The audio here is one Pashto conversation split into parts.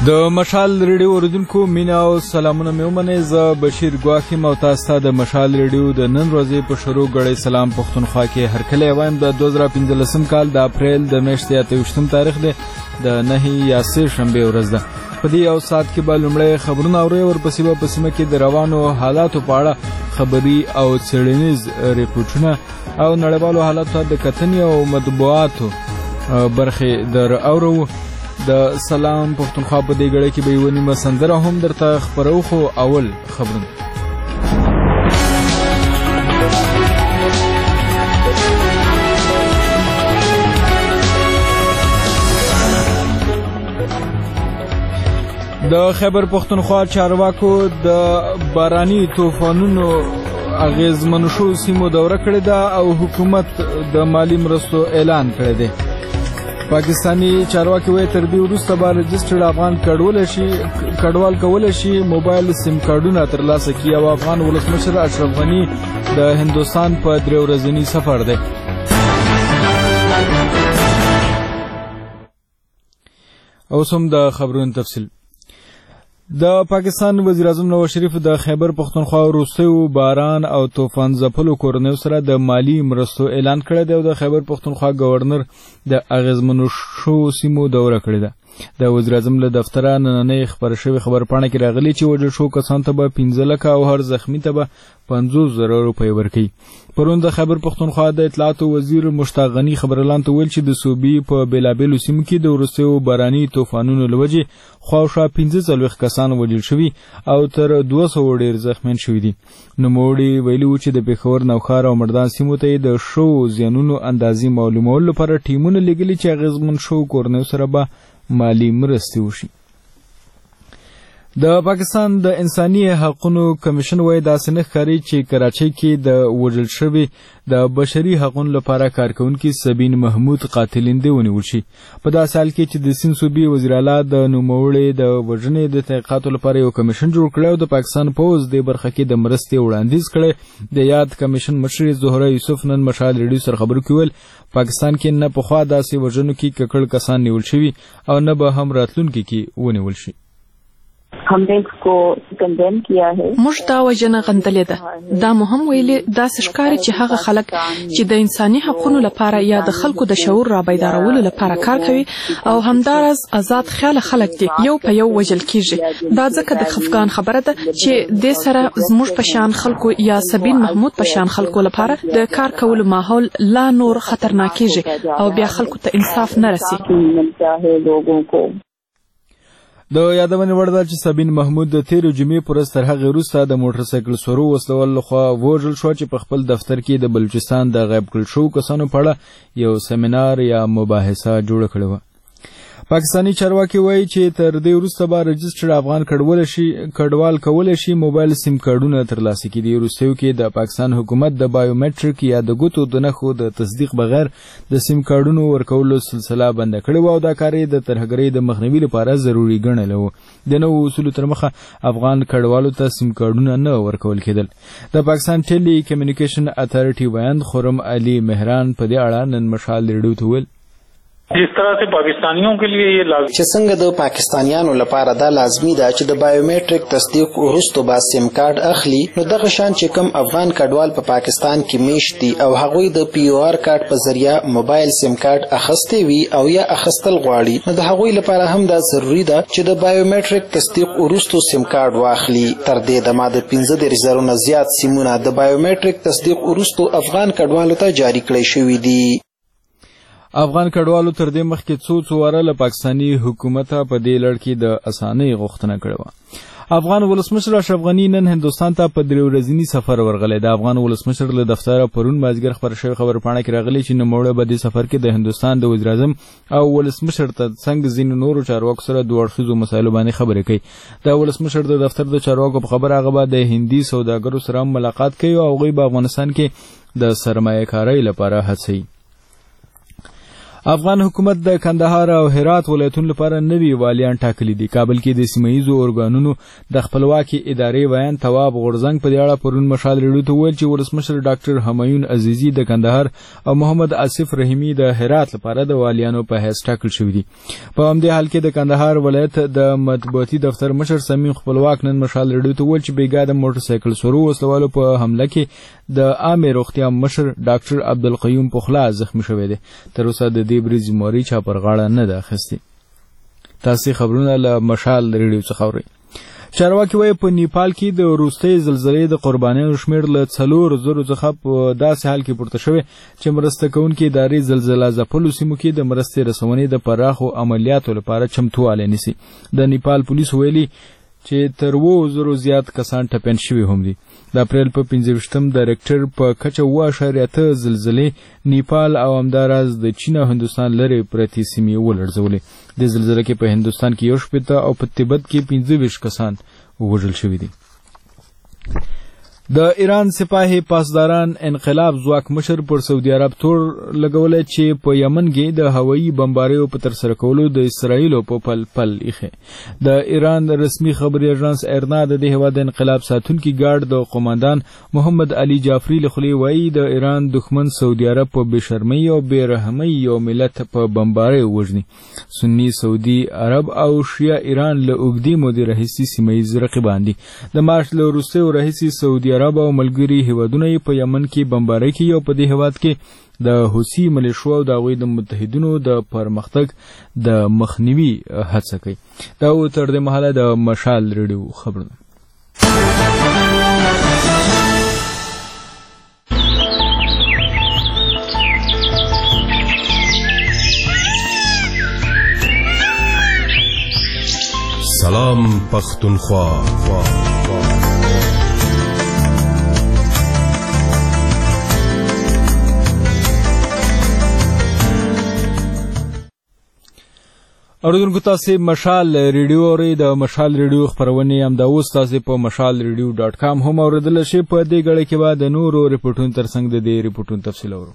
د مشال ریډیو اوریدونکو مینا او سلامونه مې ومنئ. زه بشیر ګواښ یم او تاسو ته د مشال ریډیو د نن ورځې په شروع ګړی سلام پښتونخوا کې هرکلی وایم. د 2015 کال د اپریل د میاشتې 28 تاریخ دی، د 9 یا 3 شنبې ورځ ده. په دې یو ساعت کې به لومړی خبرونه اورئ، ورپسې به په سیمه کې د روانو حالاتو په اړه خبري او څېړنیز ریپورټونه او نړیوالو حالاتو د کتنې او مطبوعاتو برخې در اورو. د سلام پښتونخوا په دې ګړی کې به یوه نیمه سندره هم درته خپرو، خو اول خبرونه. د خیبر پښتونخوا چارواکو د باراني طوفانونو اغیزمنو شوو سیمو دوره کړې ده او حکومت د مالي مرستو اعلان کړی دی. پاکستانی چارواکي وایي تر دې وروسته به رجسټرډ افغان کډوال کولی شي موبایل سیم کارډونه ترلاسه کړي او افغان ولسمشر اشرف غني د هندوستان په 3 ورځني سفر دی. اوس هم د خبرونو تفصیل. د پاکستان وزیر اعظم نواز شریف د خیبر پښتونخوا وروستیو باران او طوفان ځپلو کورنیو سره د مالی مرستو اعلان کړی دی او د خیبر پښتونخوا گورنر د اغیزمنو شوو سیمو دوره کړې ده. د وزیر اعظم له دفتره نننۍ خپره شوې خبرپاڼه کې راغلي چې وژل شوو کسانو ته به 15 لکه او هر زخمي ته به 50,000 روپۍ ورکوي. پرون د خیبر پښتونخوا د اطلاعاتو وزیر مشتاق غني خبرالان ته ویل چې د صوبې په بیلابیلو سیمو کې د وروستیو باراني طوفانونو له وجې خواوشا 45 کسان وژل شوي او تر 200 ډېر زخمیان شوي دي. نوموړي ویلي وو چې د پېښور، نوښار او مردان سیمو ته د شوو زیانونو اندازې معلومولو لپاره ټیمونه لېږلي چې اغېزمن شوو کورنیو سره به مالی مرستې وشي. د پاکستان د انساني حقوقو کمیشن وایي داسې نه ښکاري چې کراچۍ کې د وژل شوي د بشري حقوقو لپاره کارکوونکي سبین محمود قاتلین دې ونیول شي. په داسې حال کې چې د سیند صوبې وزیر اعلی د نوموړي د وژنې د تحقیقاتو لپاره یو کمیشن جوړ کړی او د پاکستان پوځ دې برخه کې د مرستې وړاندیز کړی. د یاد کمیشن مشر زهره یوسف نن مشال ریډیو سره خبرو کې ویل پاکستان کې نه پخوا داسې وژنو کې ککړ کسان نیول شوي او نه به هم راتلونکي کې ونیول شي. हमने इसको कंडेम किया है. موږ دا وژنه غندلې ده. دا مهم ویلي داسې ښکاري چې هغه خلک چې د انساني حقوقو لپاره یا د خلکو د شعور را بیدارولو لپاره کار کوي او همدارس آزاد خیال خلک دي یو په یو وژل کیږي. دا ځکه د خفګان خبره ده چې د سره زموږ په شان خلکو یا سبین محمود په شان خلکو لپاره د کار کولو ماحول لا نور خطرناک کیږي او بیا خلکو ته انصاف نه رسي. د یادونې وړ ده چې سبین محمود د 13 جمعې پر ورځ تر هغې وروسته د موټرسایکل سورو وسلوال لخوا وژل شو چې په خپل دفتر کې د بلوچستان د غیب کړل شوو کسانو په اړه یو سیمینار یا مباحثه جوړه کړې وه. پاکستانی چارواکي وایي چې تر دې وروسته به رجسټرډ افغان کډوال کولی شي موبایل سیم کارډونه ترلاسه کړي. دې وروستیو کې د پاکستان حکومت د بایومټریک یا د ګوتو د نښو د تصدیق بغیر د سیم کارډونو ورکولو سلسله بنده کړې وه او دا کار یې د ترهګرۍ د مخنیوي لپاره ضروري ګڼلی و. د نوو اصولو تر مخه افغان کډوالو ته سیم کارډونه نه ورکول کېدل. د پاکستان ټیلی کمیونیکیشن اتھارټي وایند خرم علي مهران په دې اړه نن مشال ریډیو ته ویل जिस तरह से पाकिस्तानियों के लिए ये लाजमी چې څنګه د پاکستانیانو لپاره دا لازمي ده چې د بایومټریک تصدیق وروسته با سیم کارت اخلي، نو دغه شان چې کوم افغان کډوال په پاکستان کې میشت دي او هغوی د PUR کارت په ذریعہ موبایل سیم کارت اخیستی وي او یا اخیستل غواړي، نو د هغوی لپاره هم دا ضروری ده چې د بایومټریک تصدیق وروسته سیم کارت واخلي. تر دې دمه د 15,000 نه زیات سیمونه د بایومټریک تصدیق وروسته افغان کډوالو ته جاری کړی شوي دي. افغان کډوالو تر دې مخکې څو واره له پاکستاني حکومته په دې لړ کې د اسانۍ غوښتنه کړې وه. افغان ولسمشر اشرف غني نن هندوستان ته په 3 ورځني سفر ورغلی. د افغان ولسمشر له دفتره پرون مازدیګر خپره شوې خبرپاڼه کې راغلی چې نوموړی به دې سفر کې د هندوستان د وزیر اعظم او ولسمشر تر څنګ ځینو نورو چارواکو سره دوه اړخیزو مسایلو باندې خبرې کوي. د ولسمشر د دفتر د چارواکو په خبره هغه به د هندي سوداګرو سره ملاقات کوي او هغوی به افغانستان کې د سرمایه کارۍ لپاره هڅوي. افغان حکومت د کندهار او هرات ولایتونو لپاره نوي والیان ټاکلي دي. کابل کې د سیمه‌ییزو ارګانونو د خپلواکي ادارې ویان تواب غورزنګ په دې اړه پرون مشال ریډیو ته وویل چې ولسمشر ډاکټر همایون عزیزي د کندهار او محمد آصف رحیمي د هرات لپاره د والیانو په حیث ټاکل شوي دي. په همدې حال کې د کندهار ولایت د مطبوعاتي دفتر مشر سمیم خپلواک نن مشال ریډیو ته وویل چې بیګا د موټر سایکل سورو وسلوالو په حمله کې د عامه روغتیا مشر ډاکټر عبدالقیوم پخلا زخمی شوی دی. تر اوسه د دې بریز موري چا پر غاړه نه ده اخیستې. تاسې خبرونه له مشال ریډیو څخه اورئ. چارواکي وایي په نیپال کې د وروستۍ زلزلې د قربانیانو شمېر له 4,000 څخه په داسې حال کې پورته شوی چې مرسته کوونکې ادارې زلزله ځپلو سیمو کې د مرستې رسونې د پراخو عملیاتو لپاره چمتووالی نیسي. د نیپال پولیس ویلي چې تر 2,000 زیات کسان ټپیان شوي هم دي. د اپریل په 25 د ریکټر په کچه 7.8 زلزلې نیپال او همداراز د چین او هندوستان لرې پرتې سیمې ولړزولې. د زلزلې کې په هندوستان کې 18 او په تبت کې 25 کسان وژل شوي دي. د ایران سپاهي پاسداران انقلاب ځواک مشر پر سعودي عرب تور لګولې چې په یمن کې د هوایي بمباریو په ترسره کولو د اسرایل په پل ایښه. د ایران رسمي خبري اژانس ایرنا د دې هیواد انقلاب ساتونکي ګارد د قوماندان محمد علي جعفری لخوا وایي د ایران دښمن سعودي عرب په بشرمۍ او بیرحمۍ یو ملت په بمبارۍ وژني. سنی سعودي عرب او شیعه ایران له اوږدې مودې راهیسې سیمه‌ییز رقیبان دي. د مارچ له وروستیو راهیسې سعودي عرب او ملګري هیوادونه په یمن کې بمبارۍ کوي او په دې هیواد کې د حوثي ملیشو او د هغوی د متحدینو د پرمختګ د مخنیوي هڅه کوي. دا تر دې مهاله د مشال ریډیو خبرونه. سلام پختونخوا. اوریدونکو تاسې مشال ریډیو اورئ. د مشال ریډیو خپرونې همدا اوس تاسې په mashalradio.com هم اورېدلی شئ. په دې ګړۍ کې به د نورو ریپورټونو تر څنګ د دې ریپورټونو تفصیل اورو.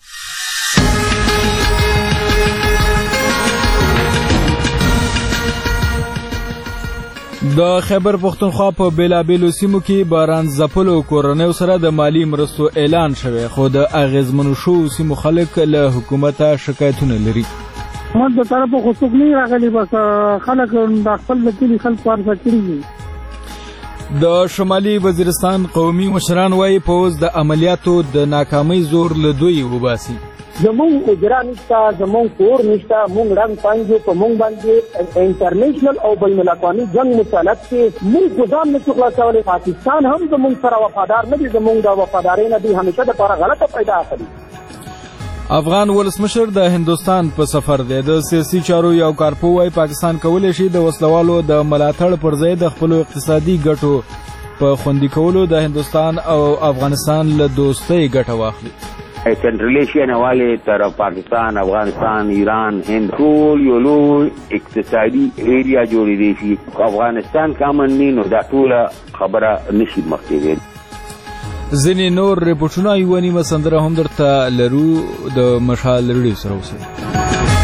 د خیبر پختونخوا په بیلابیلو سیمو کې باران ځپلو کورنیو سره د مالی مرستو اعلان شوی، خو د اغیزمنو شوو سیمو خلک له حکومته شکایتونه لري. حکومت د طرفه خو څوک نه راغلي، بس خلک د خپل د کلي خلک ورته کړي دي. د شمالي وزیرستان قومي مشران وایي پوځ د عملیاتو د ناکامۍ زور له دوی وباسي. زمونږ اجرا نشته، زمونږ کور نشته، مونږ رنګ پانجو په مونږ باندې انټرنیشنل او بین الاقوامي جنگ مسالت کې مونږ خو ځان نشو خلاصولی. پاکستان هم زمونږ سره وفادار نه دي، زمونږ د وفادارۍ نه دوی همیشه دپاره غلطه پیدا کړي. افغان ولسمشر د هندوستان په سفر دی. د سیاسي چارو یو کارپو وایي پاکستان کولی شي د وسلوالو د ملاتړ پر ځای د خپلو اقتصادي ګټو په خوندي کولو د هندوستان او افغانستان له دوستۍ ګټه واخلي. سنټرل ایشیا نه والي تر پاکستان، افغانستان، ایران، هند ټول یو لوی اقتصادي ایریا جوړېدی شي. افغانستان کامن نه نو دا ټوله خبره نشي مخکې. ځینې نور ریپورټونه یوه نیمه سندره هم درته لرو. د مشال ریډیو سره اوسئ.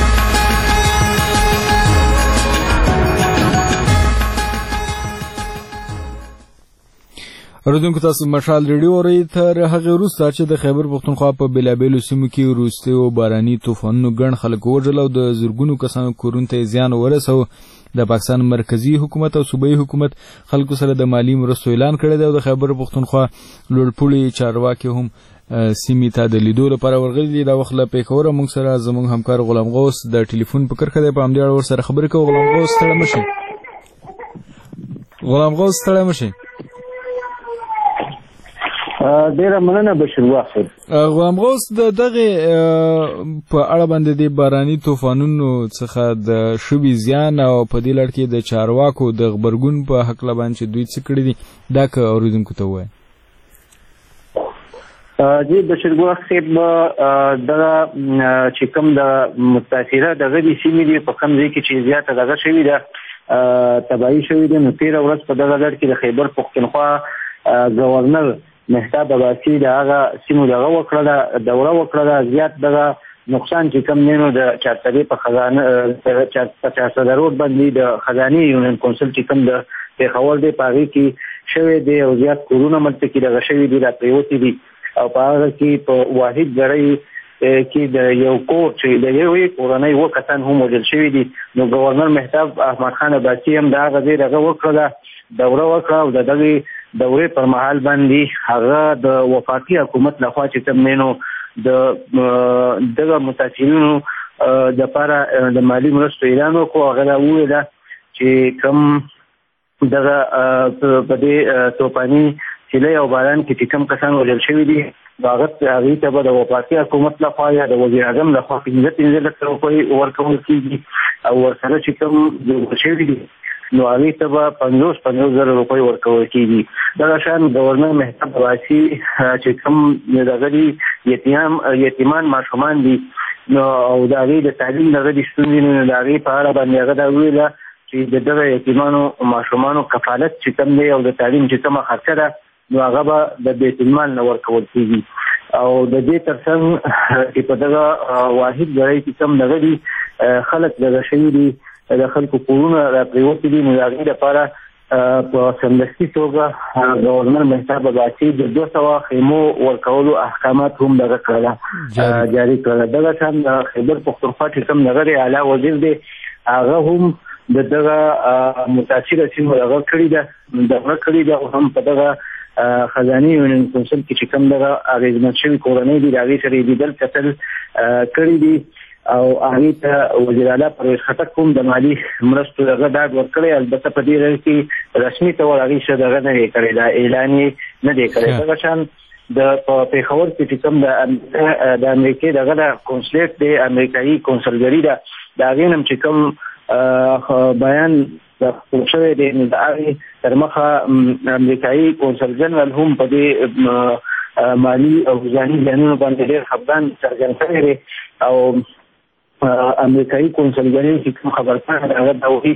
اوریدونکو تاسو مشال ریډیو اورئ. تر هغې وروسته چې د خیبر پختونخوا په بېلابېلو سیمو کې وروستیو باراني طوفانونو ګڼ خلک ووژل او د زرګونو کسانو کورونو ته یې زیان ورسو. د پاکستان مرکزی حکومت او صوبایي حکومت خلکو سره د مالی مرستو اعلان کړی دی او د خیبر پختونخوا لوړپوړي چارواکي هم سیمې ته د لیدو لپاره ورغلي دي. دا وخت له پیښوره موږ سره زموږ همکار غلام غوث د ټلیفون په کرښه دی. په همدې اړه ورسره خبرې کوو. غلام غوث ستړی مه شئ. غلام غوث ستړی مه شئ. ډیره مننه بشیر واخر. غلام غوث د دغه په اړه باندې د باراني طوفانونو څخه د شوي زیان او په دې لړ کې د چارواکو د غبرګون په هکله باندې چې دوی څه کړي دي دا که اورېدونکو ته ووایي. جی بشیر واخر دغه چې کوم د متاثره دغه د سیمې دي په کوم ځای کې چې زیاته دغه شوي ده تباهي شوي ده. نو تېره ورځ په دغه لړ کې د خیبر پختونخوا گورنر مهتاب عباسي د هغه سیمو دغه وکړله، دوره وکړله. زیات دغه نقصان چې کم نه نو د چارسدې په خزانه 400 روډ باندې د خزانه یونین کونسل چې کم د پیښور دی پاغي کې شوی دی او زیات کورونه ملته کې د غشوي دی راپریوتی دي او پاغه کې په واحد غړی کې د یو کور چې د یو کورنۍ وکتن هم وجل شوی دي نو گورنر مهتاب احمد خان عباسی هم دا غزي دغه وکړه دوره وکړه او دغه دورې پر مهال باندې هغه د وفاقي حکومت لخوا چې کوم نینو دغه متاثرینو د لپاره د مالی مرستو اعلان وکړو هغه وویل چې کوم دغه په دې توپاني سیلۍ او باران کې چې کوم کسان وژل شوي دي هغوی ته به د وفاقي حکومت لخوا یا د وزیر اعظم لخوا 15 لکه روپۍ ورکول کېږي او ورسره چې کوم جوړ شوي دي نو هغوی ته به 50,000 روپۍ ورکول کېږي دغه شان گورنر مهتاب عباسي چې کوم دغه دي یتیمان ماشومان دي نو او د هغوی د تعلیم دغه دي ستونزې نو د هغوی په اړه باندې هغه دا وویله چې د دغه یتیمانو ماشومانو کفالت چې کوم دی او د تعلیم چې کومه خرچه ده نو هغه به د بیت المال نه ورکول کېږي او د دې ترڅنګ چې په دغه واحد ځای کې کوم دغه دي خلک دغه شوي دي د خلکو کورونه راپریوتي دي نو د هغوی لپاره په سمدستي توګه گورنر مهتاب عباسي د 200 خیمو ورکولو احکامات هم دغه کړل جاری کړل دغه شان د خیبر پختونخوا چې کوم دغه اعلی وزیر دی هغه هم دغه متاثره سیمو دغه کړی ده هم په دغه خزانه یونین کونسل کې چې کوم دغه اغېزمن شوي کورنۍ دي د هغوی سره یې لیدل کتل کړي دي او هغوی ته وزیر اعلی پرویز خټک هم د مالي مرستو دغه ډاډ ورکړی البته په دې رنګ کې رسمي ډول هغوی سره دغه نه دی کړی دا اعلان یې نه دی کړی دغه شان د پیښور کې چې کوم د امریکې دغه د کونسلیټ دی امریکایي کونسلګري ده د هغې نم چې کوم بیان خپل شوی دی نو د هغې تر مخه امریکایي کونسل جنرال هم په دې مالي او ځاني زیانونو باندې ډېر خفګان څرګند کړی دی او امریکایي کونسلګري چې کوم خبرپاڼه ده هغه دا وایي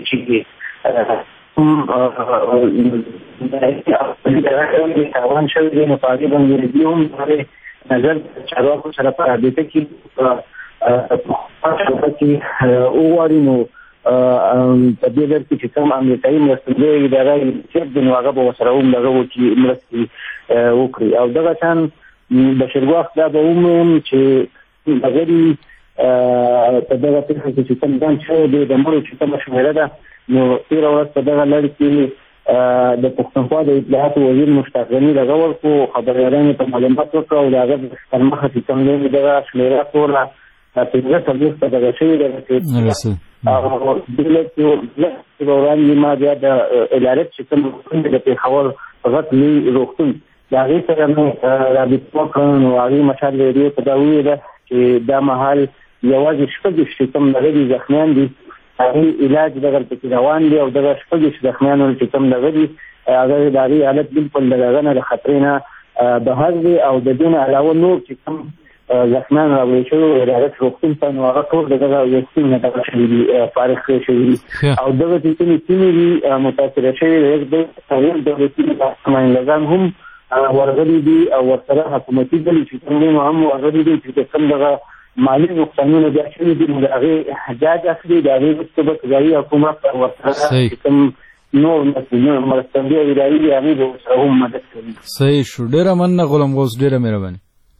چې تاوان شوی دی نو په هغې باندې دوی هم نظر چارواکو سره په رابطه کې وغواړي نو په دې ډول کې چې کوم امریکایي مرستندویه اداره یې د نو هغه به ورسره هم دغه وکړي مرستې وکړي او دغه شان د شېرګواښ دا به ومویم چې دغه دي په دغه پېښه کې چې کوم ځان شوی دی د مړو چې کومه شمېره ده نو تېره ورځ په دغه لړ کې د پښتونخوا د اطلاعاتو وزیر مشتاق غني دغه ورکړو خبریالانو ته معلومات وکړه او د هغه تر مخه چې کوم دی دغه شمېره ټوله 15 ته دغه شوي ده او دلته وړاندې ما بیا د ادارې چې کوم د پیښور غټ لوی روغتون د هغې سره مې رابطه وکړه نو هغې مشال ریډیو ته دا وویله چې دا مهال یوازې 6 چې کوم دغه دي زخمیان دي هغې علاج دغلته کې روان دي او دغه 6 زخمیانو چې کوم دغه دي هغه د هغې حالت بلکل د هغه نه د خطرې نه بهر دي او د دې نه علاوه نور چې کوم زخمیان راوړل شوي ادارې روغتون ته نو هغه ټول دغه ویکسین نه دغه شوي دي فارغ شوي دي او دغه چې کومې سیمې دي متاثره شوي د تغیر دولتي نظام هم ورغلي دي او ورسره حکومتي ډلې چې کوم دي هم ورغلي دي چې کوم دغه مالي نقصانونه بیا شوي دي نو د هغې حجاج اخلي د هغې وروسته به قضایي حکومت ورسره کوم نور مرستندویه ادارې دي هغې به ورسره هم مدد کوي. صحیح شو. ډېره مننه غلام غوث، ډېره مهرباني.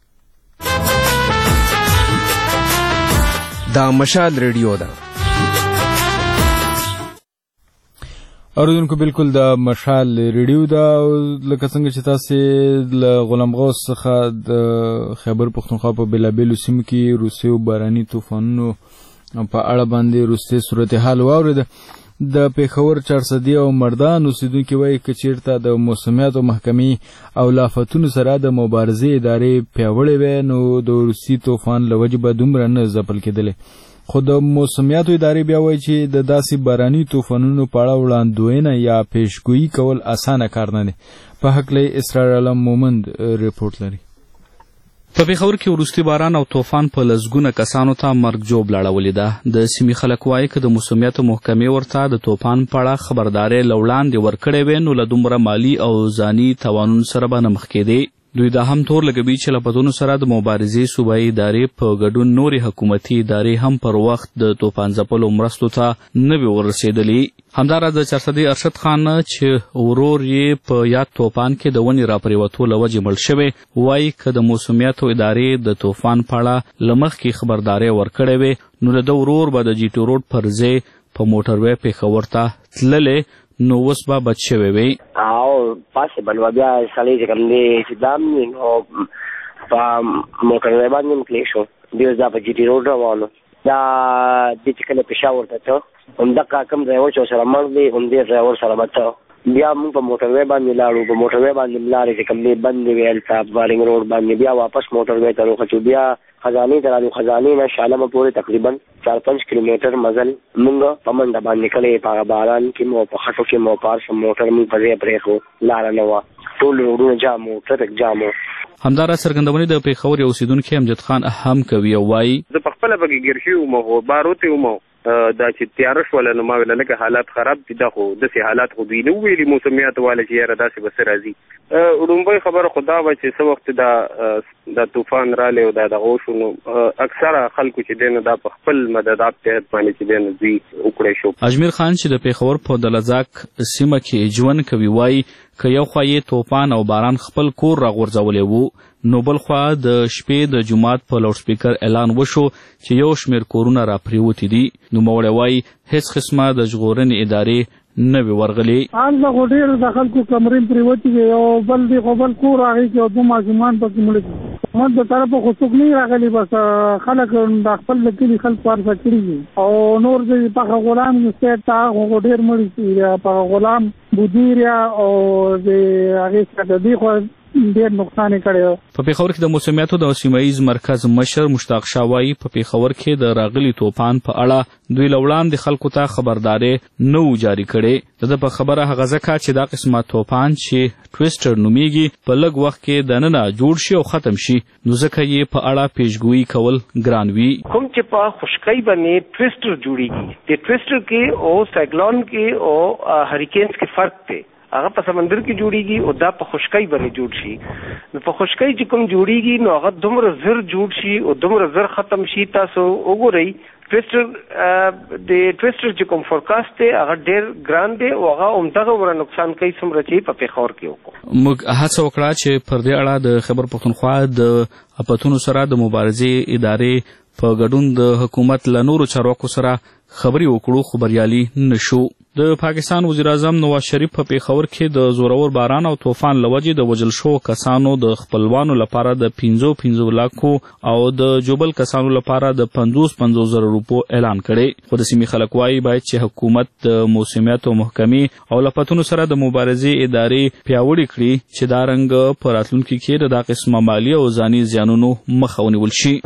دا مشال ریډیو ده. اوریدونکو بالکل د مشال ریډیو دا لکه څنګه چې تاسې له غلام غوث څخه د خیبر پښتونخوا په بېلابېلو سیمو کې روسي او باراني طوفانونو په اړه باندې روسي صورتحال واورېده. د پیښور چارسدي او مردان اوسیدونکي وایي که چېرته د موسمیاتو محکمې او لافتونو سره د مبارزې ادارې پیاوړې وې نو د روسي طوفان له وجې به دومره نه ځپل کېدلې. خو د موسمیاتو ادارې بیا وایي چې د داسې باراني طوفانونو په اړه وړاندوینه یا پیشګویي کول اسانه کار نه دی. په هکله اسرار عالم مومند رپورټ لري. په پیښور کې وروستي باران او طوفان په لسګونه کسانو ته مرګ ژوبله اړولې ده. د سیمې خلک وایي که د موسمیاتو محکمې ورته د طوفان په اړه خبرداری له وړاندې ورکړې وې نو له دومره مالي او ځاني تاوانونو سره به نه مخ کېدې. دوی دا هم تور لګوي چې له بدلون سره د مبارزې صوبایي ادارې په ګډون نورې حکومتي ادارې هم پر وخت د طوفان ځپلو مرستو ته نه وي ورسېدلي. همداراز د چارسدي ارشد خان چې ورور یې په یاد طوفان کې د ونې راپرېوتو له وجې مړ شوی وایي که د موسمیاتو ادارې د طوفان په اړه له مخکې خبرداری ورکړې وې نو د ده ورور به د جي ټي روډ پر ځای په موټروی پېښور ته تللی نو اوس به بچ شوی وی. او پاسبل و بیا سړی چې کوم دی چې دام نو په موټروی باندې مکلی شو بیا دا په جي ټي روډ روانو دا د چې کله پېښور ته ته همدغه کوم ډرایور چې سره مړ دی همدې ډرایور سره به ته بیا موږ په موټروی باندې لاړو په موټروی باندې لارې چې کوم دی بند وي هلته بارینګ روډ باندې بیا واپس موټروی ته راوخچو بیا خزانې ته رالو خزانې نه شالمه پورې تقریبا 4-5 کیلومتر مزل موږ په منډه باندې کلی په باران کې مو په خټو کې مو پار سم موټر موږ په ځای پرېښو لاره نه وه ټول روډونه جام وو ټرک جام وو. همداراز څرګندونې د پېښور یو اوسېدونکي امجد خان هم کوي او وایي زه په خپله پکې ګیر شوی وم خو بار وتی وم دا چې تیاره شوله نو ما ویله لکه حالات خراب دي دا خو داسې حالات خو دوی نه وویلي موسمیات والا چې یاره داسې به څه راځي. لومبۍ خبره خو دا وه چې څه وخت دا طوفان رالی او دا دغه وشو نو اکثره خلکو چې دی نو دا په خپل مددات تحت باندې چې دی نو دوی وکړی شو. اجمیر خان چې د پېښور په دلزاک سیمه کې ژوند کوي وایي که یو خوا یې طوفان او باران خپل کور راغورځولی وو نو بل خوا د شپې د جومات په لاوډ سپیکر اعلان وشو چې یو شمېر کورونه راپرېوتي دي. نوموړی وایي هېڅ قسمه د ژغورنې ادارې نه وي ورغلي. هلته خو ډېر د خلکو کمرې پرېوتي دي او بل دی خو بل کور هغې کې او دوه ماشومان پکې مړه دي. موږ د طرفه خو څوک نه راغلي بس خلک د خپل د کلي خلک پارسه کړي دي او نور د پخه غلام سټ ته خو ډېر مړي دي پخه غلام بودیریا او د هغې څخه د دې خو ډېر نقصان یې کړی. په پېښور کې د موسمیاتو د سیمهییز مرکز مشر مشتاق شاه وایي په پېښور کې د راغلي طوفان په اړه دوی له وړاندې خلکو ته خبرداری نه و جاري کړی. د ده په خبره هغه ځکه چې دا قسمه طوفان چې ټویسټر نومیږي په لږ وخت کې دننه جوړ شي او ختم شي نو ځکه یې په اړه پیشګویي کول ګران وي. کوم چې په خشکۍ باندې ټویسټر جوړیږي د ټویسټر کې او سایکلون کې او هریکینز کې فرق دی. هغه په سمندر کې جوړیږي او دا په خشکۍ باندې جوړ شي. نو په خشکۍ چې کوم جوړیږي نو هغه دومره زر جوړ شي او دومره زر ختم شي. تاسو وګورئ ټویسټر د ټویسټر چې کوم فورکاست دی هغه ډېر ګران دی او هغه همدغه ور نقصان کوي څومره چې په پېښور کې وکړو. موږ هڅه وکړه چې پر دې اړه د خیبر پښتونخوا د اپتونو سره د مبارزې ادارې په ګډون د حکومت له نورو چارواکو سره خبرې وکړو خو بریالي نشو. د پاکستان وزیر اعظم نواز شریف په پېښور کې د زورور باران او طوفان له وجې د وژل شوو کسانو د خپلوانو لپاره د 15 لکو او د جوبل کسانو لپاره د 50 زره روپو اعلان کړی. خو د سیمې خلک وایي باید چې حکومت د موسمیاتو محکمې او له پتونو سره د مبارزې ادارې پیاوړې کړي چې دا رنګ په راتلونکي کې د دا قسمه مالي او ځاني زیانونو مخه ونیول شي.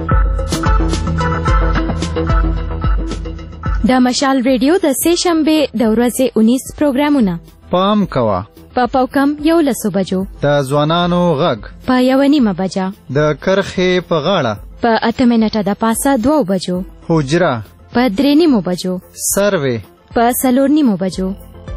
د مشال ریډیو د سه شنبه د ورځې 19 پروګرامونه پام کوه په پاوکم 11 بجو د ځوانانو غږ په 1:30 بجه د کرخې په غاړه په 8 منټه د پاسه 2 بجو حجره په 3:30 بجو سروي په 4:30 بجو.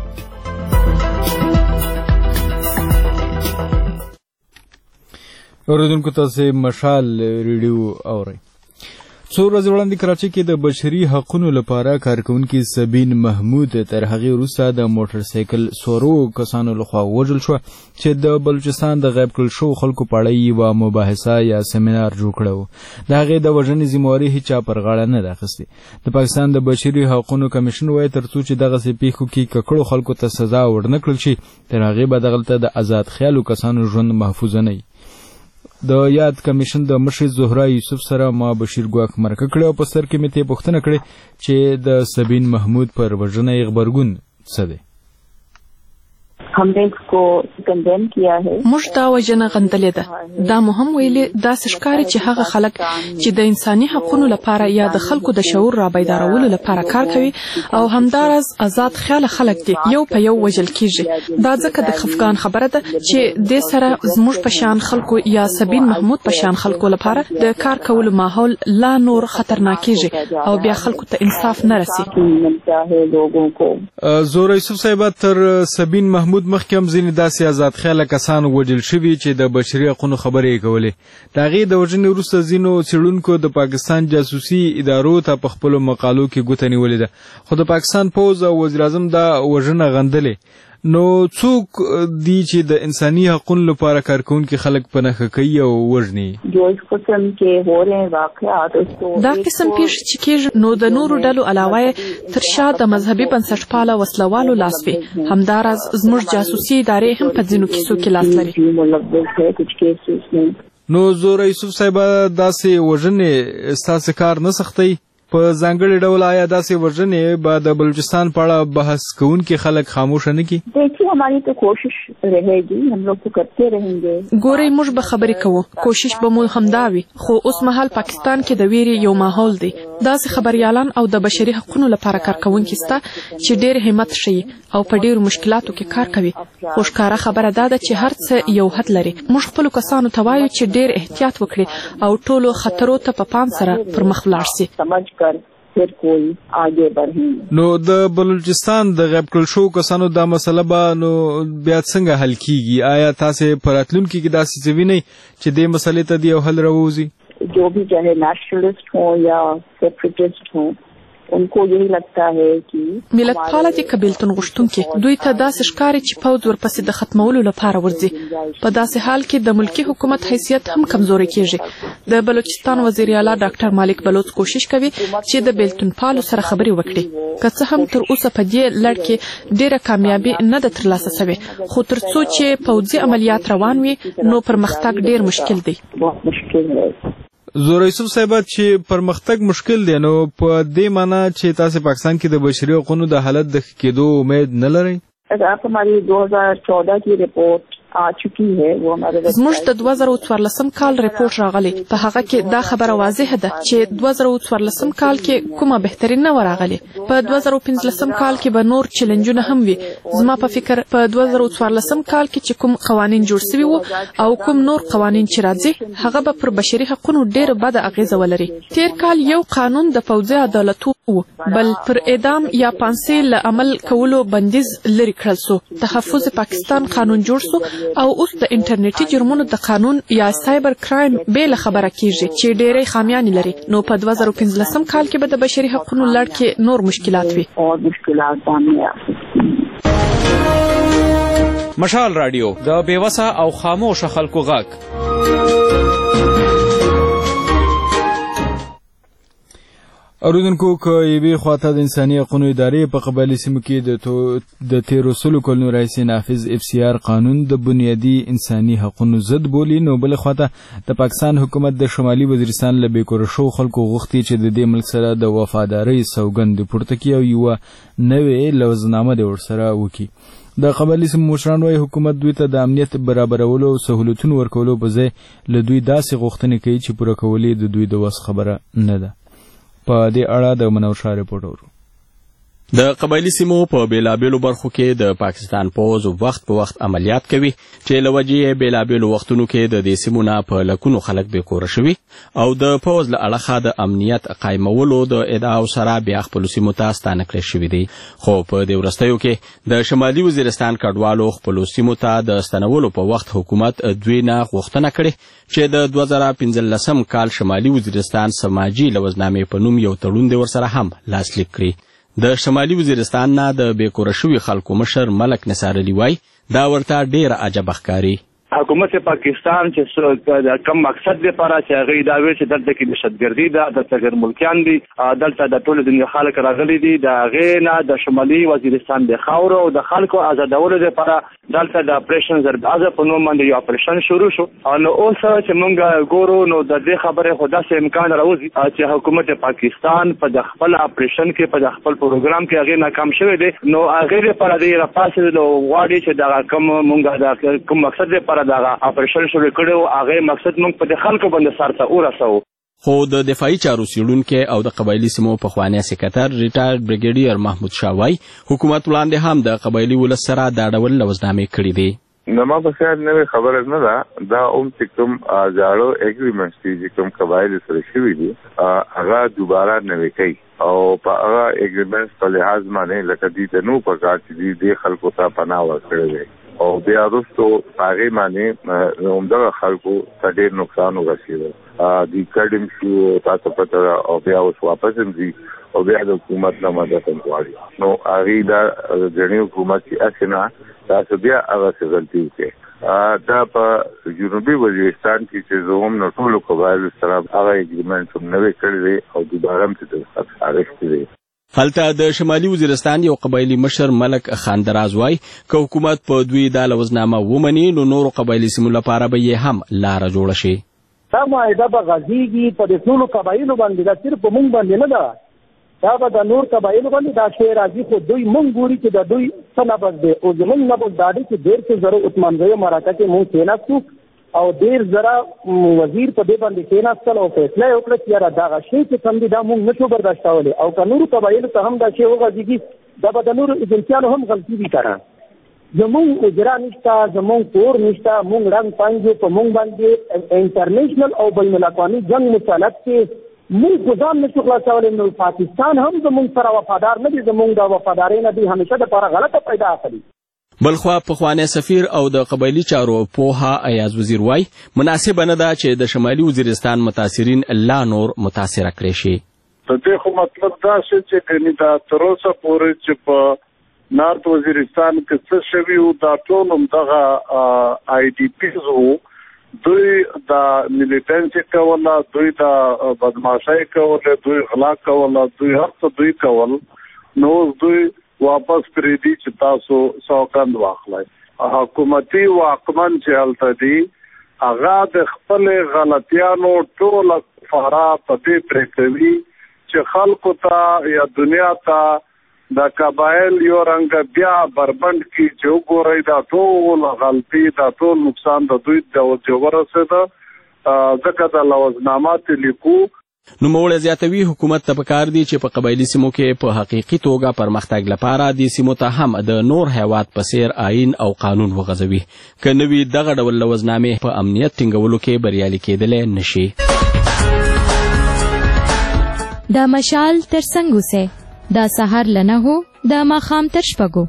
اوریدونکو تاسو مشال ریډیو اورئ. څو ورځې وړاندې کراچۍ کې د بشري حقونو لپاره کارکونکي سبین محمود تر هغې وروسته د موټر سایکل سوارو کسانو لخوا وژل شوه چې د بلوچستان د غیب کړل شوو خلکو په اړه یوه مباحثه یا سیمینار جوړ کړی و. د هغې د وژنې ذمهواري هیچا پر غاړه نه ده اخیستې. د پاکستان د بشري حقونو کمیشن وایي تر څو چې دغسې پیښو کې ککړو خلکو ته سزا ورنه کړل شي تر هغې به دغلته د آزاد خیالو کسانو ژوند محفوظه نه وي. د یاد کمیشن د مشر زهرا یوسف سره ما بشیر ګواک مرکه کړې او په سر کې مې ته پوښتنه کړې چې د سبین محمود پر وژنه یې غبرګون څه دی. हमने इसको कंडेम किया है. موږ دا وژنه غندلې ده. دا مهم ویلي داسې ښکاري چې هغه خلک چې د انساني حقوقو لپاره یا د خلکو د شعور را بیدارولو لپاره کار کوي او همدارس آزاد خیال خلک دي یو په یو وژل کیږي. دا ځکه د خفقان خبره ده چې د سره زموږ په شان خلکو یا سبین محمود په شان خلکو لپاره د کار کولو ماحول لا نور خطرناک کیږي او بیا خلکو ته انصاف نه رسي. زهرا یوسف صاحب تر سبین محمود محمود مخکې هم ځینې داسې آزاد خیاله کسان وژل شوي چې د بشري حقونو خبرې یې کولې. د هغې د وژنې وروسته ځینو څېړونکو د پاکستان جاسوسي ادارو ته په خپلو مقالو کې ګوته نیولې ده، خو د پاکستان پوځ او وزیراعظم دا وژنه غندلې. نو څوک دي چې د انساني حقونو لپاره کارکوونکي خلک په نښه کوي او وژني؟ دا قسم پیښې چې کېږي نو د نورو ډلو علاوه تر شا د مذهبي بنسټپاله وسلوالو لاس وي. همداراز زموږ جاسوسي ادارې هم په ځینو کیسو کې لاس لري. نو زوره یوسف صاحب داسې وژنې ستاسې کار نه سختوي؟ په ځانګړي ډول آیا داسې وژنې به د بلوچستان په اړه بحث کوونکي خلک خاموشه نه کړي؟ ګورئ موږ به خبرې کوو، کوشش به مو همدا وي، خو اوس مهال پاکستان کې د ویرې یو ماحول دی. داسې خبریالان او د بشري حقونو لپاره کارکوونکي سته چې ډېر همت ښیي او په ډېرو مشکلاتو کې کار کوي. خو ښکاره خبره دا ده چې هر څه یو حد لري. موږ خپلو کسانو ته وایو چې ډېر احتیاط وکړي او ټولو خطرو ته په پام سره پر مخ ولاړ سي. نو د بلوچستان د غیب کړل شوو کسانو دا مسله به نو بیا څنګه حل کیږي؟ آیا تاسې په راتلونکي کې داسې څه وینئ چې دې مسلې ته د یو حل راووځي؟ जो भी चाहे नेशनलिस्ट हो या सेपरेटिस्ट हो उनको यही लगता है कि ملت پاله دي که بیلتون غوښتونکي دوی ته داسې ښکاري چې پوځ ورپسې د ختمولو لپاره ورځي. په داسې حال کې د ملکی حکومت حیثیت هم کمزوري کیږي. د بلوچستان وزیر اعلی ډاکټر مالک بلوچ کوشش کوي چې د بیلتون پالو سره خبرې وکړي. که څه هم تر اوسه په دې لړ کې ډېره کامیابي نه ده ترلاسه شوې، خو تر څو چې پوځي عملیات روان وي نو پرمختګ ډېر مشکل دی. زوره یوسف صاحب چې پرمختګ مشکل دی، نو په دې معنی چې تاسو پاکستان کې د بشري حقوقو د حالت د ښه کېدو امید نه لرئ؟ आप हमारी 2014 की रिपोर्ट आ चुकी है वो हमारे زموږ د 2014 کال ریپورت راغلی. په هغه کې دا خبره واضحه ده چې 2014 کال کې کومه بهترین نه راغلی. په 2015 کال کې به نور چیلنجونه هم وي. زما په فکر په 2014 کال کې چې کوم قوانین جوړ شوي وو او کوم نور قوانین چې راځي هغه به پر بشري حقوقو ډېر بد اغیزه ولري. تیر کال یو قانون د پوځي عدالتو بل پر اعدام یا پانسي له عمل کولو بندیز لري کړل سو. تحفظ پاکستان قانون جوړ سو او اوس د انټرنیټي جرمونو د قانون یا سایبر کرایم به له خبره کیږي چې ډېرې خامیان لري. نو په 2015 کال کې به د بشري حقوقو لړ کې نور مشکلات وي. مشال رادیو د بیوسه او خاموش خلکو غږ. اوریدونکو که یوې خواته د انساني حقوقو ادارې په قبایلي سیمو کې د تیرو سلو کلونو راهیسې نافذ FCR قانون د بنیادي انساني حقوقو ضد بولي، نو بلې خواته د پاکستان حکومت د شمالي وزیرستان له بېکوره شوو خلکو غوښتي چې د دې ملک سره د وفادارۍ سوګند پورته کړي او یوه نوې لوظنامه دې ورسره وکړي. د قبایلي سیمو مشران وايي حکومت دوی ته د امنیت برابرولو او سهولتونو ورکولو په ځای له دوی داسې غوښتنې کوي چې پوره کول یې د دوی د وس خبره نه ده. په دې اړه د منوشا ریپورټ اورو. د قبایلی سیمو په بیلابیلو برخو کې د پاکستان پوځ وخت په وخت عملیات کوي چې له وجې بیلابیلو وختونو کې د دې سیمو نه په لکونو خلک بېکوره شوي او د پوځ له اړخه د امنیت قایمولو د ادعاو سره بیا خپلو سیمو ته ستانه کړی شوي دي. خو په دې وروستیو کې د شمالي وزیرستان کډوالو خپلو سیمو ته د ستنولو په وخت حکومت دوی نه غوښتنه کړې چې د 2015 کال شمالي وزیرستان سماجي لوظنامې په نوم یو تړون دی ورسره هم لاسلیک کړي. د شمالي وزیرستان نه د بېکوره شوي خلکو مشر ملک نثار علي وایي دا ورته ډېره عجبه ښکاري. حکومت پاکستان چې کم مقصد لپاره چې هغه دا وی چې دلته کې دهشتګردي ده، دلته غیر ملکیان دي، دلته د ټول دنیا خلک راغلي دي، د هغې نه د شمالي وزیرستان د خاورو او د خلکو آزادولو لپاره دلته د اپریشن ضرب عزه په نوم باندې یو اپریشن شروع شو. نو اوس چې موږ ګورو نو د دې خبرې خو داسې امکان راوځي چې حکومت پاکستان په د خپل اپریشن کې په د خپل پروګرام کې هغه ناکام شوی دی. نو هغه لپاره د راپاسېدلو غواړي چې دا موږ د کوم مقصد لپاره دا اپریشن شروع کړو هغه مقصد موږ په خلکو باندې سرته ورسو. خو د دفاعي چارو څېړونکی او د قبایلي سیمو پخوانی سکرټر ریټایرډ بریګیډیر محمود شاه وایي حکومت وړاندې هم د قبایلي ولس سره دا ډول لوظنامې کړي دي. نما په خیال نوې خبره نه ده. دا چې کوم زاړه اګریمنټس دي چې کوم قبایل سره شوي دي هغه دوباره نوې کوي او په هغه اګریمنټس په لحاظ باندې لکه دي د نو په کار چې دي خلکو ته پناه ورکړي دي او بیا وروسته هغه باندې همدغه خلکو ته ډېر نقصان ورسېږي. د کډم شو تاسو پته او بیا اوس واپس دي او بیا د حکومت نه مدد غواړي. نو هغه دا ځینې حکومت چې اسنه تاسو بیا هغه څه غلطي وکړي. دا په جنوبي وزیرستان کې چې زوم نو ټول قبایل سره هغه اګریمنټ هم نوې کړی دی او دوباره هم څه اغشتي دی. هلته د شمالي وزیرستان یو قبایلی مشر ملک خاندراز وای که حکومت په دوی دا لوزنامه ومني نو نور قبایلی سیمو لپاره به یې هم لاره جوړه شي. دا معاهده به غځېږي په دې ټولو قبایلو باندې، دا صرف په موږ باندې نه ده، دا به د نور قبایلو باندې دا شی راځي. خو دوی موږ ګوري چې د دوی څه نبض دی او زموږ نبض دا دی چې ډېر څه زره عثمانزیو مرکه کې موږ کېناستو او ډېر زره وزیر په دې باندې کېناستل او فیصله یې وکړه چې یاره دغه شی چې کوم دی دا موږ نشو برداشتولی او که نورو قبایلو ته هم دا شی وغځېږي دا به د نورو ایجنسیانو هم غلطي وي که نه. زموږ اجرا نشته، زموږ کور نشته، موږ رنګ پنجو په موږ باندې انټرنیشنل او بین الاقوامي جنګ مسلط کې موږ خو ځان نشو خلاصولی. نو پاکستان هم زموږ سره وفادار نه دي، زموږ د وفادارۍ نه دوی همیشه دپاره غلطه پیدا اخلي. بلخوا پخوانی سفیر او د قبایلی چارو پوها ایاز وزیر وای مناسبه نه ده چې د شمالي وزیرستان متاثرین لا نور متاثره کړي شي. د دې خو مطلب دا چې کني دا تر اوسه پورې چې په نارت وزیرستان کې څه شوي وو دا ټول همدغه آی ډي پیز وو. دوی دا ملیټنسي کوله، دوی دا بدماشۍ کوله، دوی غلا کوله، دوی هر څه دوی کول. نو دوی واپس پریدي چې تاسو سوکند واخلئ. حکومتي واکمن چې هلته دي هغه د خپل غلطیانو ټوله کفاره په دې پرې کوي چې خلکو ته یا دنیا ته دا قبایل یو رنګ بیا بربند کی چې وګورئ دا ټول غلطي دا ټول نقصان د دوی د ورسېده ځکه د لوزنامات لیکو. نوموړی زیاتوي حکومت ته پکار دی چې په قبایلي سیمو کې په حقیقي توګه پرمختګ لپاره د سیمو ته هم د نور هیواد په څیر آئین او قانون وغځوي. که نه وي دغه ډول لوزنامې په امنیت ټینګولو کې بریالي کېدلی نشي. دا مشال تر څنګ اوسئ، دا سهار له 9 دا ماښام تر 6.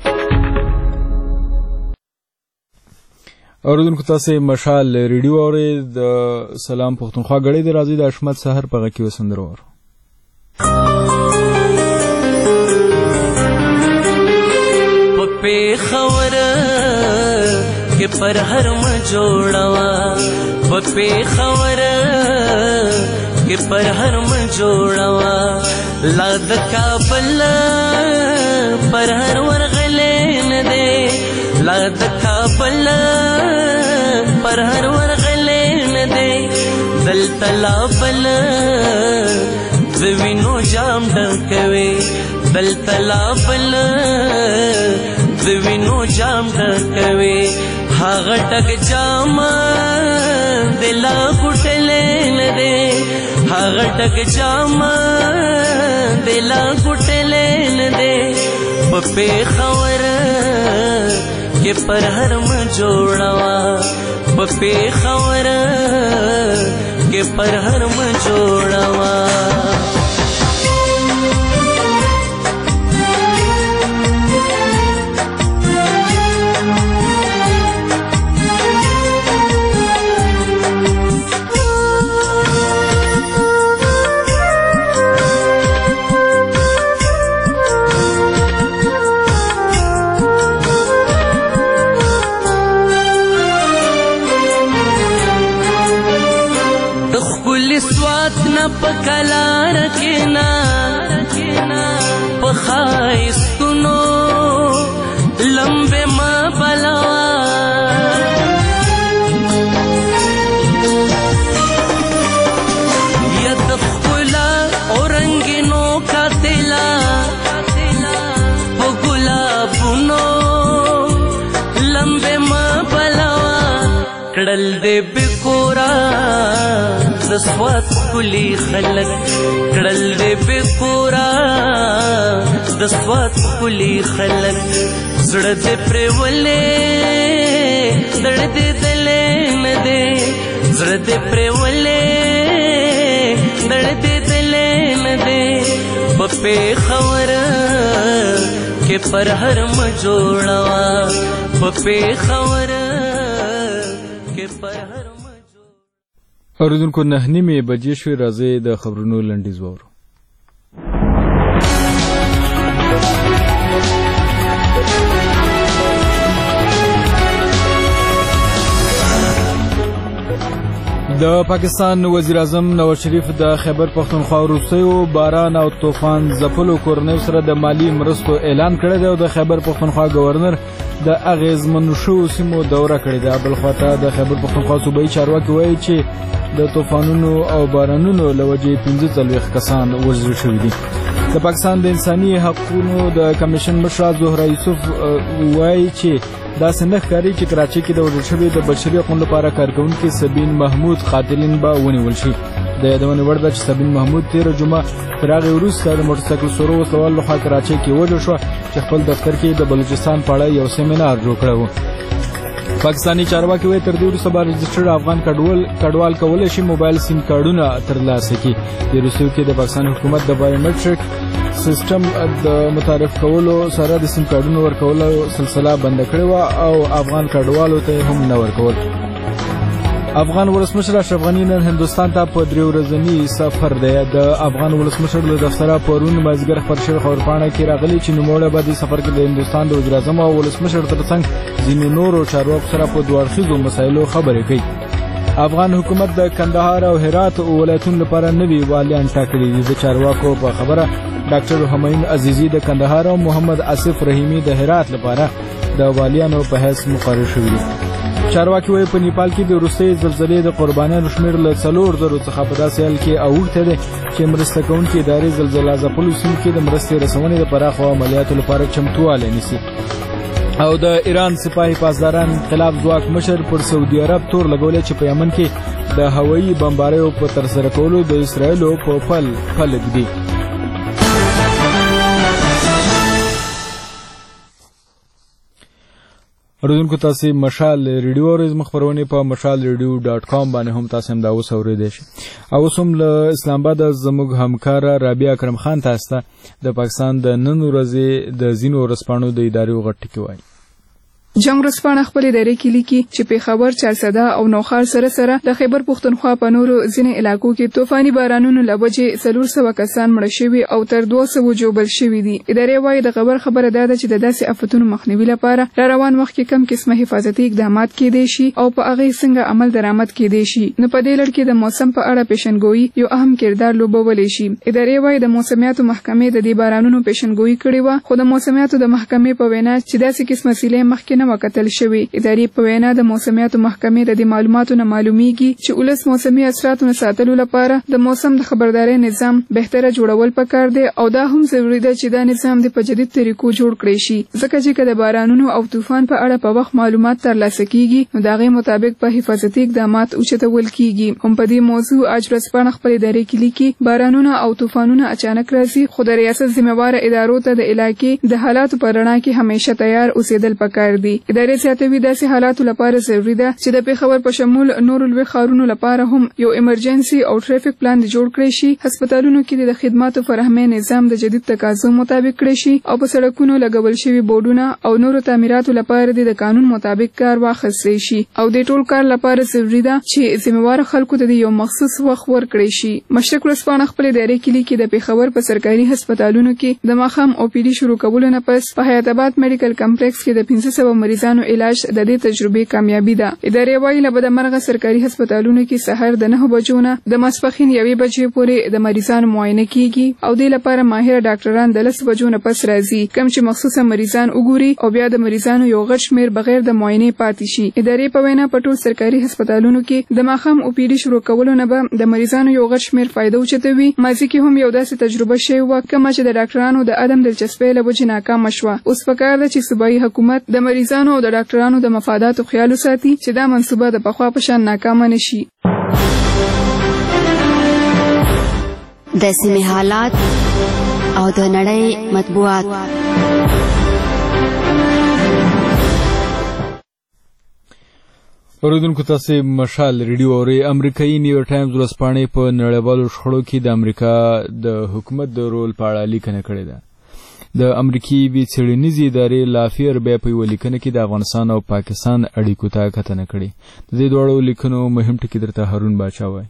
اوریدونکو تاسو مشال ریډیو اورئ. د سلام پښتونخوا غړي د راځي د اشمت سحر په غږ کې وسندرور. په خبره کې پر هر م جوړوا، په خبره کې پر هر م جوړوا، لا د کابل پر هر ورغلې نه دی، لا د کابل پر هر ورغلې نه دی، دلته لا بل د وینو جام ډکوي، دلته لا بل د وینو جام ډکوي، هغه ټک جام دلا ګټلې نه دی، هغه ټک جام دلا ګټلې نه دی، په خبره کې پر هر م جوړوا، په خبره کې پر هر م جوړوا. پکلار کنا پخایستونو لمبه ما بلوا، ید خلا اورنگینو کاتلا پگلابونو لمبه ما بلوا، کڑل دے بکورا دسوات کلی خلق، کڑل دے بکورا دسوات کلی خلق، زړه دې پرولې زړه دې دلې نه دې زړه دې پرولې زړه دې دلې نه دې په پېښور کې پر هر مجوړوا په پېښور کې پر هر اوریدونکو 9:30 بجې شوې راځي د خبرونو لنډیز واورو. د پاکستان وزیر اعظم نواز شریف د خیبر پختونخوا وروستیو باران او طوفان ځپلو کورنیو سره د مالی مرستو اعلان کړی دی او د خیبر پختونخوا گورنر د اغیزمنو شویو سیمو دوره کړې ده. بل خواته د خیبر پختونخوا صوبایي چارواکي وایي چې د طوفانونو او بارانونو له وجې 45 کسان وژل شوي دي. د پاکستان د انساني حقوقو د کمیشن مشر زهرا یوسف وایي چې داسې نه ښکاري چې کراچۍ کې د وژل شوي د بشري حقوقو لپاره کارکوونکي سبین محمود قاتلین به ونیول شي. د یادونې وړ ده چې سبین محمود 13 جمعه تر هغې وروسته د موټرسایکل سورو وسلوالو لخوا کراچۍ کې وژل شوه چې خپل دفتر کې د بلوچستان په اړه یو سیمینار جوړ کړی و. پاکستاني چارواکي وایي تر دې وروسته به رجسټرډ افغان کډوال کولی شي موبایل سیم کارډونه ترلاسه کړي. د روسیو کې د پاکستان حکومت د بایومټریک سیستم د متعارف کولو سره د سیم کارډونو ورکولو سلسله بند کړې وه او افغان کډوالو ته هم نه ورکول. افغان ولسمشر اشرف غني نن هندوستان ته په 3 ورځني سفر دی. د افغان ولسمشر له دفتره پرون مازیګر خبر شوی خبرپاڼه کې راغلی چې نوموړی به د سفر کې د هندوستان د وزیر اعظم او ولسمشر ترڅنګ ځینې نورو چارواکو سره په دوه اړخیزو مسایلو خبرې کوي. افغان حکومت د کندهار او هرات ولایتونو لپاره نوي والیان ټاکلي دي. د چارواکو په خبره ډاکټر همایون عزیزی د کندهار او محمد آصف رحیمی د هرات لپاره د والیانو په حیث مقرر شوي دي. چارواکي وایي په نیپال کې د وروستۍ زلزلې د قربانیانو شمېر له 4,000 څخه په داسې حال کې اوښتی دی چې مرسته کوونکې ادارې زلزله ځپلو سیمو کې د مرستې رسونې د پراخو عملیاتو لپاره چمتووالی نیسي. او د ایران سپاهي پاسداران انقلاب ځواک مشر پر سعودي عرب تور لګولی چې په یمن کې د هوایي بمباریو په ترسره کولو د اسرایلو په پل ږدي. اوریدونکو تاسو مشال ریډیو اورئ. خبرونه په mashalradio.com باندې هم تاسو هم دا اوس اورئ شئ. او هم له اسلام آباد زموږ همکار رابعه اکرم خان تاسو ته د پاکستان د نن ورځې د زینو ورسپانو د ادارې غټ ټکی وایي. جنگ ورځپاڼه خپل ادارې کې لیکي چې پیښور چارسده او نوخار سره د خیبر پختونخوا په نورو ځینې علاقو کې طوفاني بارانونو له وجې 400 کسان مړه شوي او تر 200 جوړ شوي دي. ادارې وایي د خبر ده چې د داسې آفتونو مخنیوي لپاره را روان وخت کې کم قسمه حفاظتي اقدامات کېدای شي او په هغه څنګه عمل درآمد کېدای شي. نو په دې لړ کې د موسم په اړه پیشنګوئی یو اهم کردار لوبولی شي. ادارې وایي د موسمیاتو محکمې د دې بارانونو پیشنګوئی کړې و خو د موسمیاتو د محکمې په وینا چې داسې قسمه سیلې مخکې وکتل شوی. ادارې په وینا د موسمیاتو محکمې د معلوماتو نه معلومیږي چې ولس موسمي اثراتو نه ساتلو لپاره د موسم د خبرداري نظام بهتره جوړول پکار دی او دا هم ضروری ده چې دا نظام د په جدید طریقو جوړ کړی شي ځکه چې کله بارانونو او طوفان په اړه په وخت معلومات ترلاسه کیږي نو دا غي مطابق په حفاظتي اقدامات اوچتول کیږي. هم په دې موضوع اجرسپانه خپل ادارې کې لیکي بارانونه او طوفانونه اچانک راځي خو د ریاست ذمہوار ادارو ته د علاقې د حالاتو په رڼا کې همیشه تیار اوسېدل پکار دي. ادارې زیاتوي داسې حالاتو لپاره ضروری ده چې د پیښور په شمول نورو لوی ښارونو لپاره هم یو ایمرجنسي او ټریفیک پلان جوړ کړی شي. هسپتالونو کې د خدماتو فراهمي نظام د جدید تقاضو مطابق کړی شي او په سړکونو لګول شوی بورډونه او نورو تعمیراتو لپاره د قانون مطابق کار واخیستل شي او د ټول کار لپاره ضروری ده چې ذمہوار خلکو ته یو مخصوص وخت ورکړي شي. مشرق ورځپاڼه خپل ادارې کې لیکي د پیښور په سرکاري هسپتالونو کې د ماښام او پی ډي شروع کولو نه پس په حیات آباد میډیکل کمپلیکس کې د 500 مریضانو علاج د دې تجربې کامیابی ده. ادارې وايي له بده مرغه سرکاري هسپتالونو کې سحر د 9 بجو نه د ماسپښین 1 بجې پورې د مریضانو معاینه کیږي او د لپاره ماهر ډاکټران د 10 بجو نه پس راځي کوم چې مخصوصه مریضان وګوري او بیا د مریضانو یو غټ شمیر بغیر د معاینې پاتې شي. ادارې په وینا په ټول سرکاري هسپتالونو کې د ماښام او پی ډي شروع کولو نه به د مریضانو یو غټ شمیر فائدہ اوچتوي. مازی کې هم یو داسې تجربه شوی و کوم چې د ډاکټرانو د عدم دلچسپۍ له وجې ناکام شوه. اوس پکار ده چې صوبایي حکومت د مریضانو او د ډاکټرانو د مفاداتو خیال وساتي چې دا منصوبه د پخوا په شان ناکامه نشي. د سیمې حالات او د نړۍ مطبوعات اوریدونکو تاسو مشال ریډیو اوري. امریکایي نیویارک ټایمز ورځپاڼې په نړیوالو شخړو کې د امریکا د حکومت د رول په اړه لیکنه کړې ده. د امریکایي وی څېړنیزې ادارې لافیر بیا په یوه لیکنه کې د افغانستان او پاکستان اړیکو ته کتنه کړې. د دې دواړو لیکنو مهم ټکي درته هارون باچا وایي.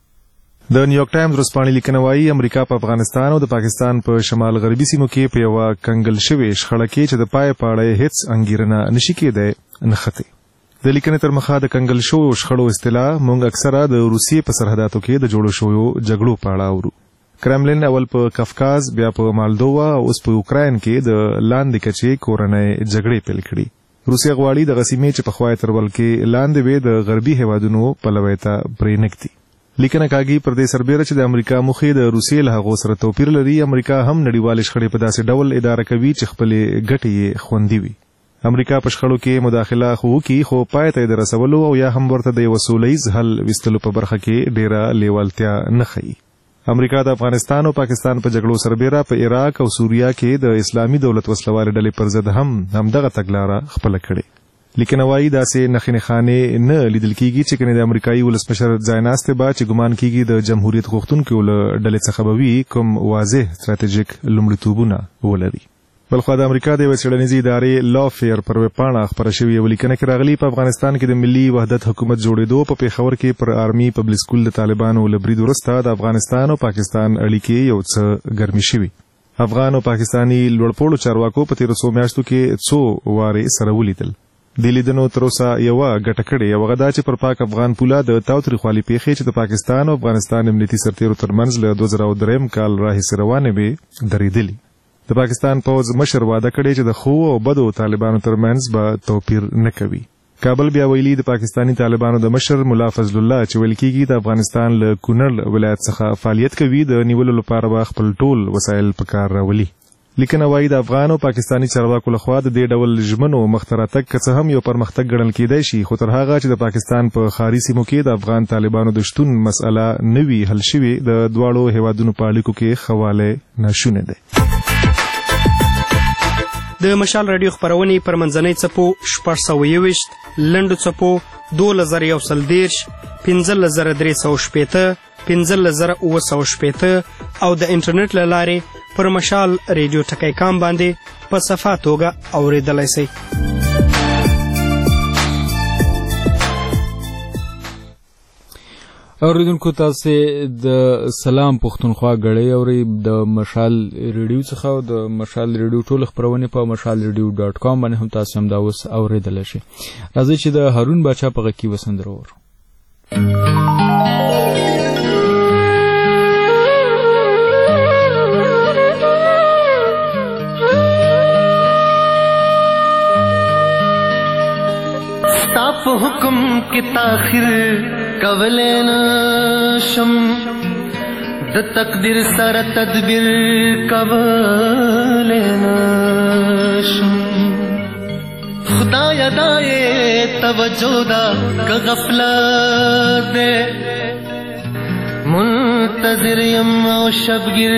د نیویارک ټایمز ورځپاڼې لیکنه وایي امریکا په افغانستان او د پاکستان په شمال غربي سیمو کې په یوه کنګل شوې شخړه کې چې د پای په اړه هیڅ انګیرنه نشي کېدی نښتې. د لیکنې تر مخه د کنګل شوو شخړو اصطلاح موږ اکثره د روسیې په سرحداتو کې د جوړو شویو جګړو په اړه اورو. کرملین اول په کفکاز، بیا په مالدووا او اوس په اوکراین کې د لاندې کچې کورنۍ جګړې پیل کړي. روسیه غواړي د غسیمې چې په خوا یې تر ولکې لاندې وي د غربي هیوادونو پلوی ته پرې نږدي. لیکنه کاږي پر دې سربیره چې د امریکا موخې د روسیې له هغو سره توپیر لري. امریکا هم نړیوالې شخړې په داسې ډول اداره کوي چې خپلې ګټې یې خوندي وي. امریکا په شخړو کې مداخله خو وکړي خو پای ته د رسولو او یا هم ورته د یو سولیز حل وستلو په برخه کې ډیره لیوالتیا نه ښیي. امریکا د افغانستان او پاکستان په جګړو سربیره په عراق او سوریه کې د اسلامي دولت وسلوالې ډلې پر ضد هم همدغه تګلاره خپله کړې. لیکنه وایي داسې نښې نښانې نه لیدل کېږي چې کنه د امریکایي ولسمشر ځایناستې به چې ګمان کېږي د جمهوریت غوښتونکو له ډلې څخه به وي کوم واضح ستراتیژیک لومړیتوبونه ولري. بلخوا د امریکا د یوې څېړنیزې ادارې لافیر پر ویبپاڼه خپره شوې یوه لیکنه کې راغلي په افغانستان کې د ملي وحدت حکومت جوړېدو په پیښور کې پر آرمي پبلک سکول د طالبانو له برید وروسته د افغانستان او پاکستان اړیکې یو څه ګرمې شوي. افغان او پاکستاني لوړپوړو چارواکو په تېرو څو میاشتو کې څو وارې سره ولیدل. د لیدنو تر اوسه یوه ګټه کړې یوه دا چې پر پاک افغان پوله د تاوتریخوالي پیښې چې د پاکستان او افغانستان امنیتي سرتیرو ترمنځ له 2003 کال راهیسې روانې وې درېدلي. د پاکستان پوځ مشر وعده کړې چې د ښو او بدو طالبانو ترمنځ به توپیر نه کوي. کابل بیا ویلي د پاکستانی طالبانو د مشر ملا فضل الله چې ویل کېږي د افغانستان له کونړ ولایت څخه فعالیت کوي د نیولو لپاره به خپل ټول وسایل په کار راولي. لیکنه وایي د افغان او پاکستانی چارواکو لخوا د دې ډول ژمنو مخته راتګ که څه هم یو پرمختګ ګڼل کېدی شي خو تر هغه چې د پاکستان په ښاري سیمو کې د افغان طالبانو د شتون مسئله نه وي حل شوې د دواړو هیوادونو په اړیکو کې ښه والی ناشونی دی. د مشال رادیو خپرونې پر منځنۍ څپو 621 لنډو څپو 2130 15360 15960 او د انټرنیټ له لارې پر مشال رادیو ټکی کام باندې په صفه توګه اورېدلی شئ. اوریدونکو تاسو د سلام پښتونخوا غړی اوري د مشال ریډیو څخه او د مشال ریډیو ټول خبرونه په mashalradio.com باندې هم تاسو هم دا اوس اوریدل شي. راځي چې د هارون باچا په غکی وسندره ور ताप हुकुम के ताखिर कवलेन शम द तकदीर सर तदबीर कवलेन शम खुदा यदाए तवज्जोदा का गफलत दे मुंतज़िर यम औ शबगिर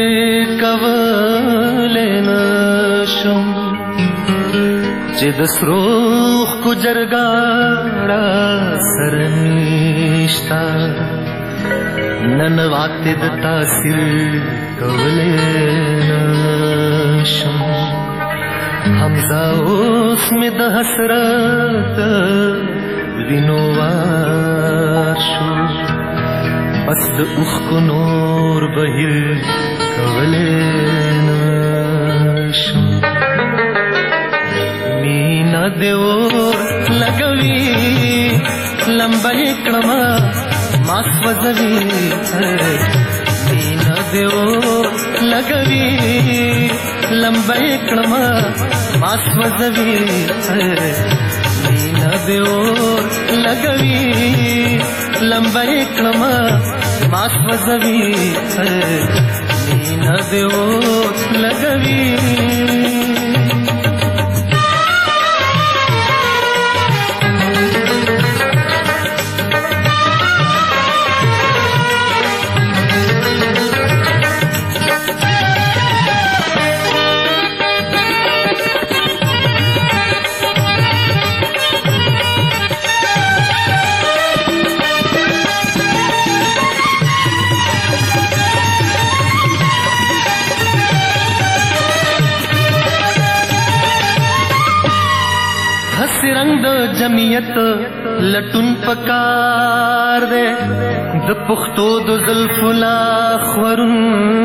कवलेन शम چې د سروخ کو جرګاړه سرنشتا نن واته د تاثیر کولې نشم حمزه اوس می د حسرت وینوار شو پس د اوخ کو نور بهیر کولې نشم देवो लगवी लंबाई क्रमा मास्वजवी मीना देवो लगवी लंबाई क्रमा मास्वजवी मीना देवो लगवी लंबाई क्रमा मास्वजवी मीना देवो लगवी د جمعیت لټون پکار دے د پښتو د زلفو لا خورون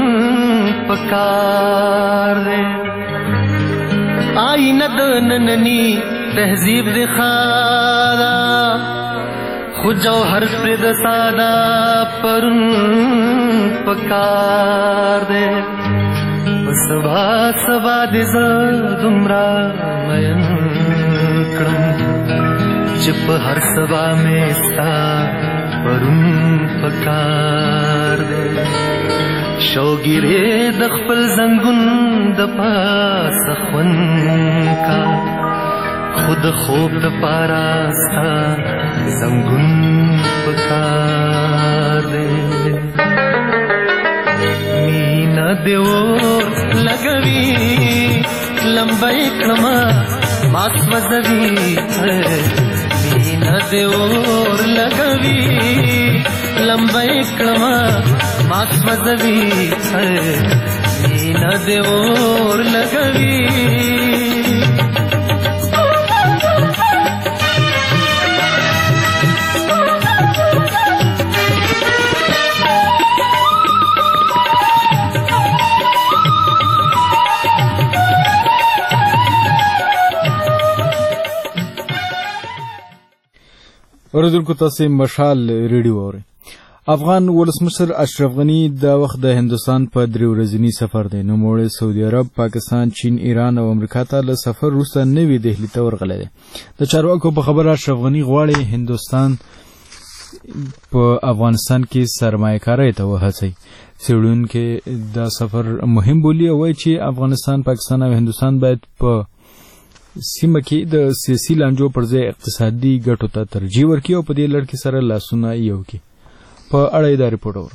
پکار دے آئینه د نننی تهذیب د خادا خو جوهر پر د ساده پرون پکار دے سبا سبا د زدمرا مین کړم چې په هر سبا مې ستا پرون پکار دے شوګیرې د خپل زنګون د پاسه خون کا خود خوب د پاراستا زنګون پکار دے مینا دیور لګوي لمبای کما مات مزوي مینا دیور لګوي لمبای کما مات مزوي مینا دیور لګوي اوریدونکو تاسو مشال ریډیو اورئ. افغان ولسمشر اشرف غنی دا وخت د هندستان په 3 ورځنی سفر دی. نوموړی سعودي عرب، پاکستان، چین، ایران او امریکا ته له سفر وروسته نوی دهلي ته ورغلی دی. د چارواکو په خبره اشرف غنی غواړي هندوستان په افغانستان کې سرمایه‌کارۍ ته وهڅوي. څېړونکي دا سفر مهم بولي او وایي چې افغانستان، پاکستان او هندوستان باید په سیمه کې د سیاسي لانجو پر ځای اقتصادي ګټو ته ترجیح ورکړي او په دې لړ کې سره لاسونه یو کړي. په اړه دا ریپورټ اورو.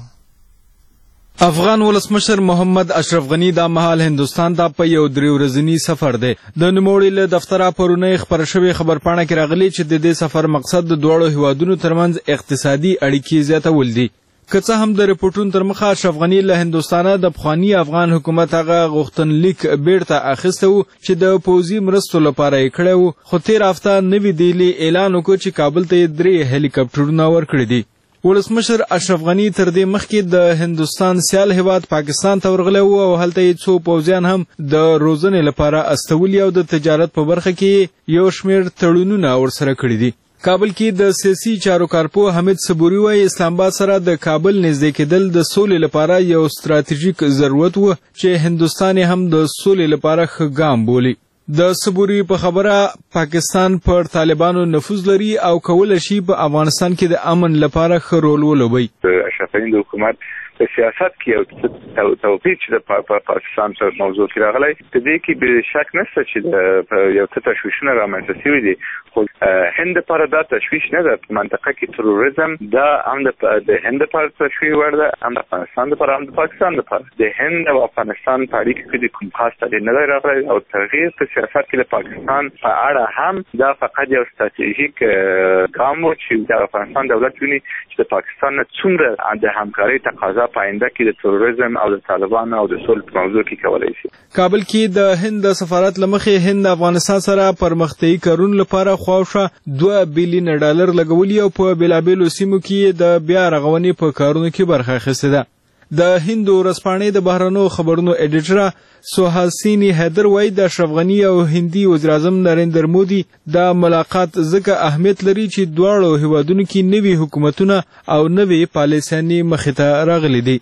افغان ولسمشر محمد اشرف غنی دا مهال هندوستان ته په یو 3 ورځنی سفر دی. د نوموړي له دفتره پرونی خبر شوی خبرپاڼه کې راغلی چې د دې سفر مقصد د دوړو هیوادونو ترمنځ اقتصادي اړیکې زیاتول دي. که څه هم د رپورټونو تر مخه اشرف غنی له هندوستانه د پخواني افغان حکومت هغه غوښتنلیک بیرته اخیسته و چې د پوځي مرستو لپاره یې کړی و، خو تېره هفته نوي ډیلي اعلان وکړ چې کابل ته یې 3 هلیکاپټرونه ورکړي دي. ولسمشر اشرف غنی تر دې مخکې د هندوستان سیال هیواد پاکستان ته ورغلی و او هلته یې څو پوځیان هم د روزنې لپاره استولي او د تجارت په برخه کې یو شمېر تړونونه ورسره کړي دي. کابل کې د سیاسي چارو کارپوه حمید صبوري وايي اسلام آباد سره د کابل نږدې کېدل د سولې لپاره یو ستراتیژیک ضرورت و چې هندوستان هم د سولې لپاره ښه ګام بولي. د صبوري په خبره پاکستان پر طالبانو نفوذ لري او کولی شي په افغانستان کې د امن لپاره ښه رول ولوبوي. اشرف غني د حکومت په سیاست کې یو توپیر چې د پاکستان سره موضوع کې راغلی په دې کې به شک نشته چې یو څه تشویشونه رامنځته شوي دي، خو هند لپاره دا تشویش نه ده. په منطقه کې تروریزم دا هم د هند لپاره تشویش وړ ده، هم د افغانستان لپاره، هم د پاکستان لپاره. د هند او افغانستان په اړیکو کې د کوم خاص تغییر نه دی راغلی او تغییر په سیاست کې د پاکستان په اړه هم دا فقط یو ستراتیژیک ګام و چې د افغانستان دولت ویني چې د پاکستان نه څومره د همکارۍ تقاضا په آینده کې د تروریزم او د طالبانو او د سولې په موضوع کې کولی شي. کابل کې د هند د سفارت له مخې هند افغانستان سره پرمختیایي کارونو لپاره خواوشا $2 بلین لګولي او په بېلابېلو سیمو کې د بیا رغونې په کارونو کې برخه اخیستې ده. د هند ورځپاڼې د بهرنیو خبرونو ایډیټره سوهاسینی حیدر وايي د اشرف غني او هندي وزیراعظم نریندر مودي دا ملاقات ځکه اهمیت لري چې دواړو هیوادونو کې نوي حکومتونه او نوي پالیسیانې مخې ته راغلي دي.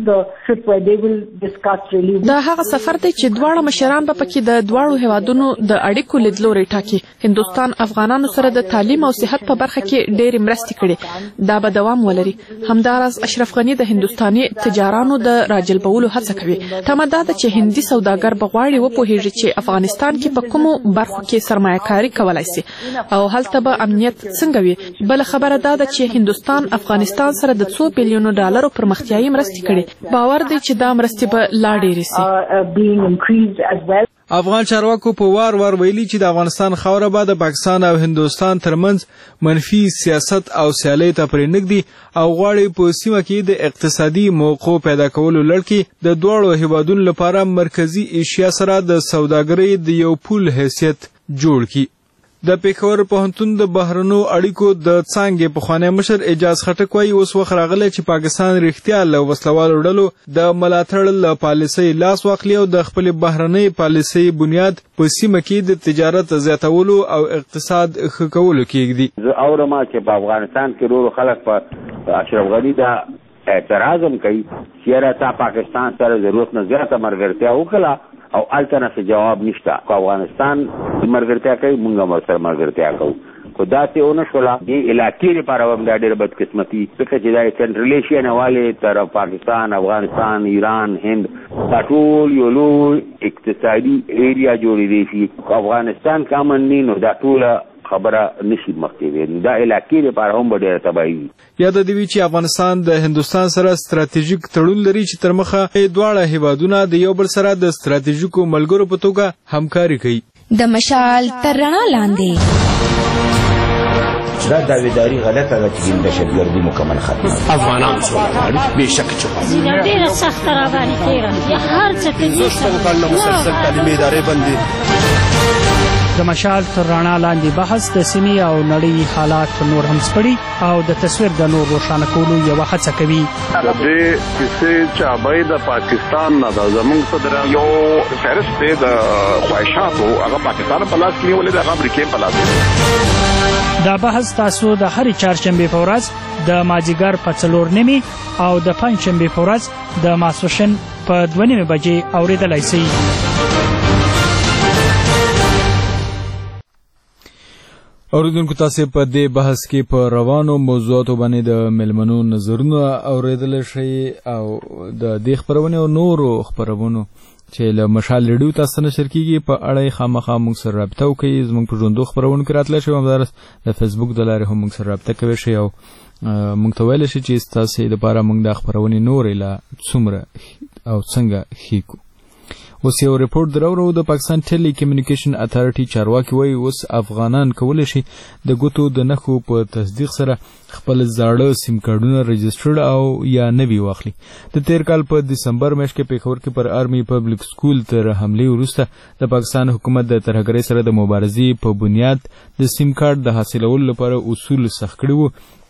دا هغه سفر دی چې دواړه مشران به پکې د دواړو هیوادونو د اړیکو لیدلوري ټاکي. هندوستان افغانانو سره د تعلیم او صحت په برخه کې ډېرې مرستې کړي، دا به دوام ولري. همداراز اشرف غني د هندوستاني تجارانو د راجلبولو هڅه کوي. تمه دا ده چې هندي سوداګر به غواړي وپوهیږي چې افغانستان کې په کومو برخو کې سرمایه‌کاري کولای شي او هلته به امنیت څنګه وي. بل خبره دا ده چې هندوستان افغانستان سره د $2 بلین پرمختیایي مرستې کړي. باور دی چې دا مرستې به لا ډېرې شي. افغان چارواکو په وار ویلي چې د افغانستان خاوره به د پاکستان او هندوستان ترمنځ منفي سیاست او سیالۍ ته پرېنږدي او غواړي په سیمه کې د اقتصادي موقع پیدا کولو لړ کې د دواړو هیوادونو لپاره مرکزي ایشیا سره د سوداګرۍ د یو پول حیثیت جوړ کړي. د پېښور پوهنتون د بهرنو اړیکو د څانګې پخوانی مشر اعجاز خټک وایي اوس وخت راغلی چې پاکستان رښتیا له وسلوالو ډلو د ملاتړ له پالیسۍ لاس واخلي او د خپلې بهرنۍ پالیسۍ بنیاد په سیمه کې د تجارت زیاتولو او اقتصاد ښه کولو کې ږدي. زه اورم چې په افغانستان کې ډېرو خلک په اشرف غني دا اعتراض هم کوي چې یاره تا پاکستان سره ضرورت نه زیاته ملګرتیا وکړه او هلته نه څه جواب نشته. که افغانستان ملګرتیا کوي موږ هم ورسره ملګرتیا کوو. خو داسې ونه شوله دې علاقې لپاره هم دا ډېره بدقسمتي ځکه چې دا سنټرل ایشیا نه والې تر پاکستان افغانستان ایران هند دا ټول یو لوی اقتصادي ایریا جوړېدی شي. که افغانستان کې امن نه نو دا ټوله خبره نشي مخکې وي. دا علاقې لپاره هم به ډېره تباهي وي. یاد دې وي چې افغانستان د هندوستان سره ستراتیژیک تړون لري چې تر مخه دواړه هیوادونه د یو بل سره د ستراتیژیکو ملګرو په توګه همکاري کوي. د مشال تر رڼا لاندې دا داویداری غلطه ده چې دهشتګردي مکمل ختمه افغانان سره بېشکه چوپه ډېره سخته راباندې تېره هر څه ته مسلسل تعلیمي ادارې بندي. د مشال تر رڼا لاندې بحث د سیمې او نړۍ حالات نور هم سپړي او د تصویر د نور روښانه کولو یوه هڅه کوي. د دې کیسې چابۍ د پاکستان نه ده. زموږ صدر یو فهرست دی د خواهشاتو هغه پاکستان په لاس کې نیولې ده، هغه امریکې په لاس کې. دا بحث تاسو د هرې چهارشنبې په ورځ د مازدیګر په 4:30 او د پنجشنبې په ورځ د ماسپښین په 2:30 بجې اورېدلی شئ. اوریدونکو تاسو په دې بحث کې په روانو موضوعاتو باندې د ملمنو نظرونه اوریدل شي او د دې خبرونه او نورو خبرونو چې له مشال ریډیو تاسو نشر کیږي په اړه خامخا موږ سره رابطه وکړئ. زموږ په ژوندو خبرونه کې راتلی شئ، همدارس د فیسبوک د لارې هم موږ سره رابطه کوئ شئ او موږ ته ویلی شئ چې ستاسې دپاره موږ دا خبرونې نورې لا څومره او څنګه ښې کړو. اوس یو رپورټ دراوړو. د پاکستان ټیلی کمیونیکیشن اتھارټي چارواکي وایي اوس افغانان کولی شي د ګوتو د نښو په تصدیق سره خپل زاړه سیم کارډونه رجسټرډ او یا نوي واخلي. د تیر کال په دسمبر میاشت کې پېښور کې پر آرمي پبلک سکول تر حملې وروسته د پاکستان حکومت د ترهګرۍ سره د مبارزې په بنیاد د سیم کارډ د حاصلولو لپاره اصول سخت کړي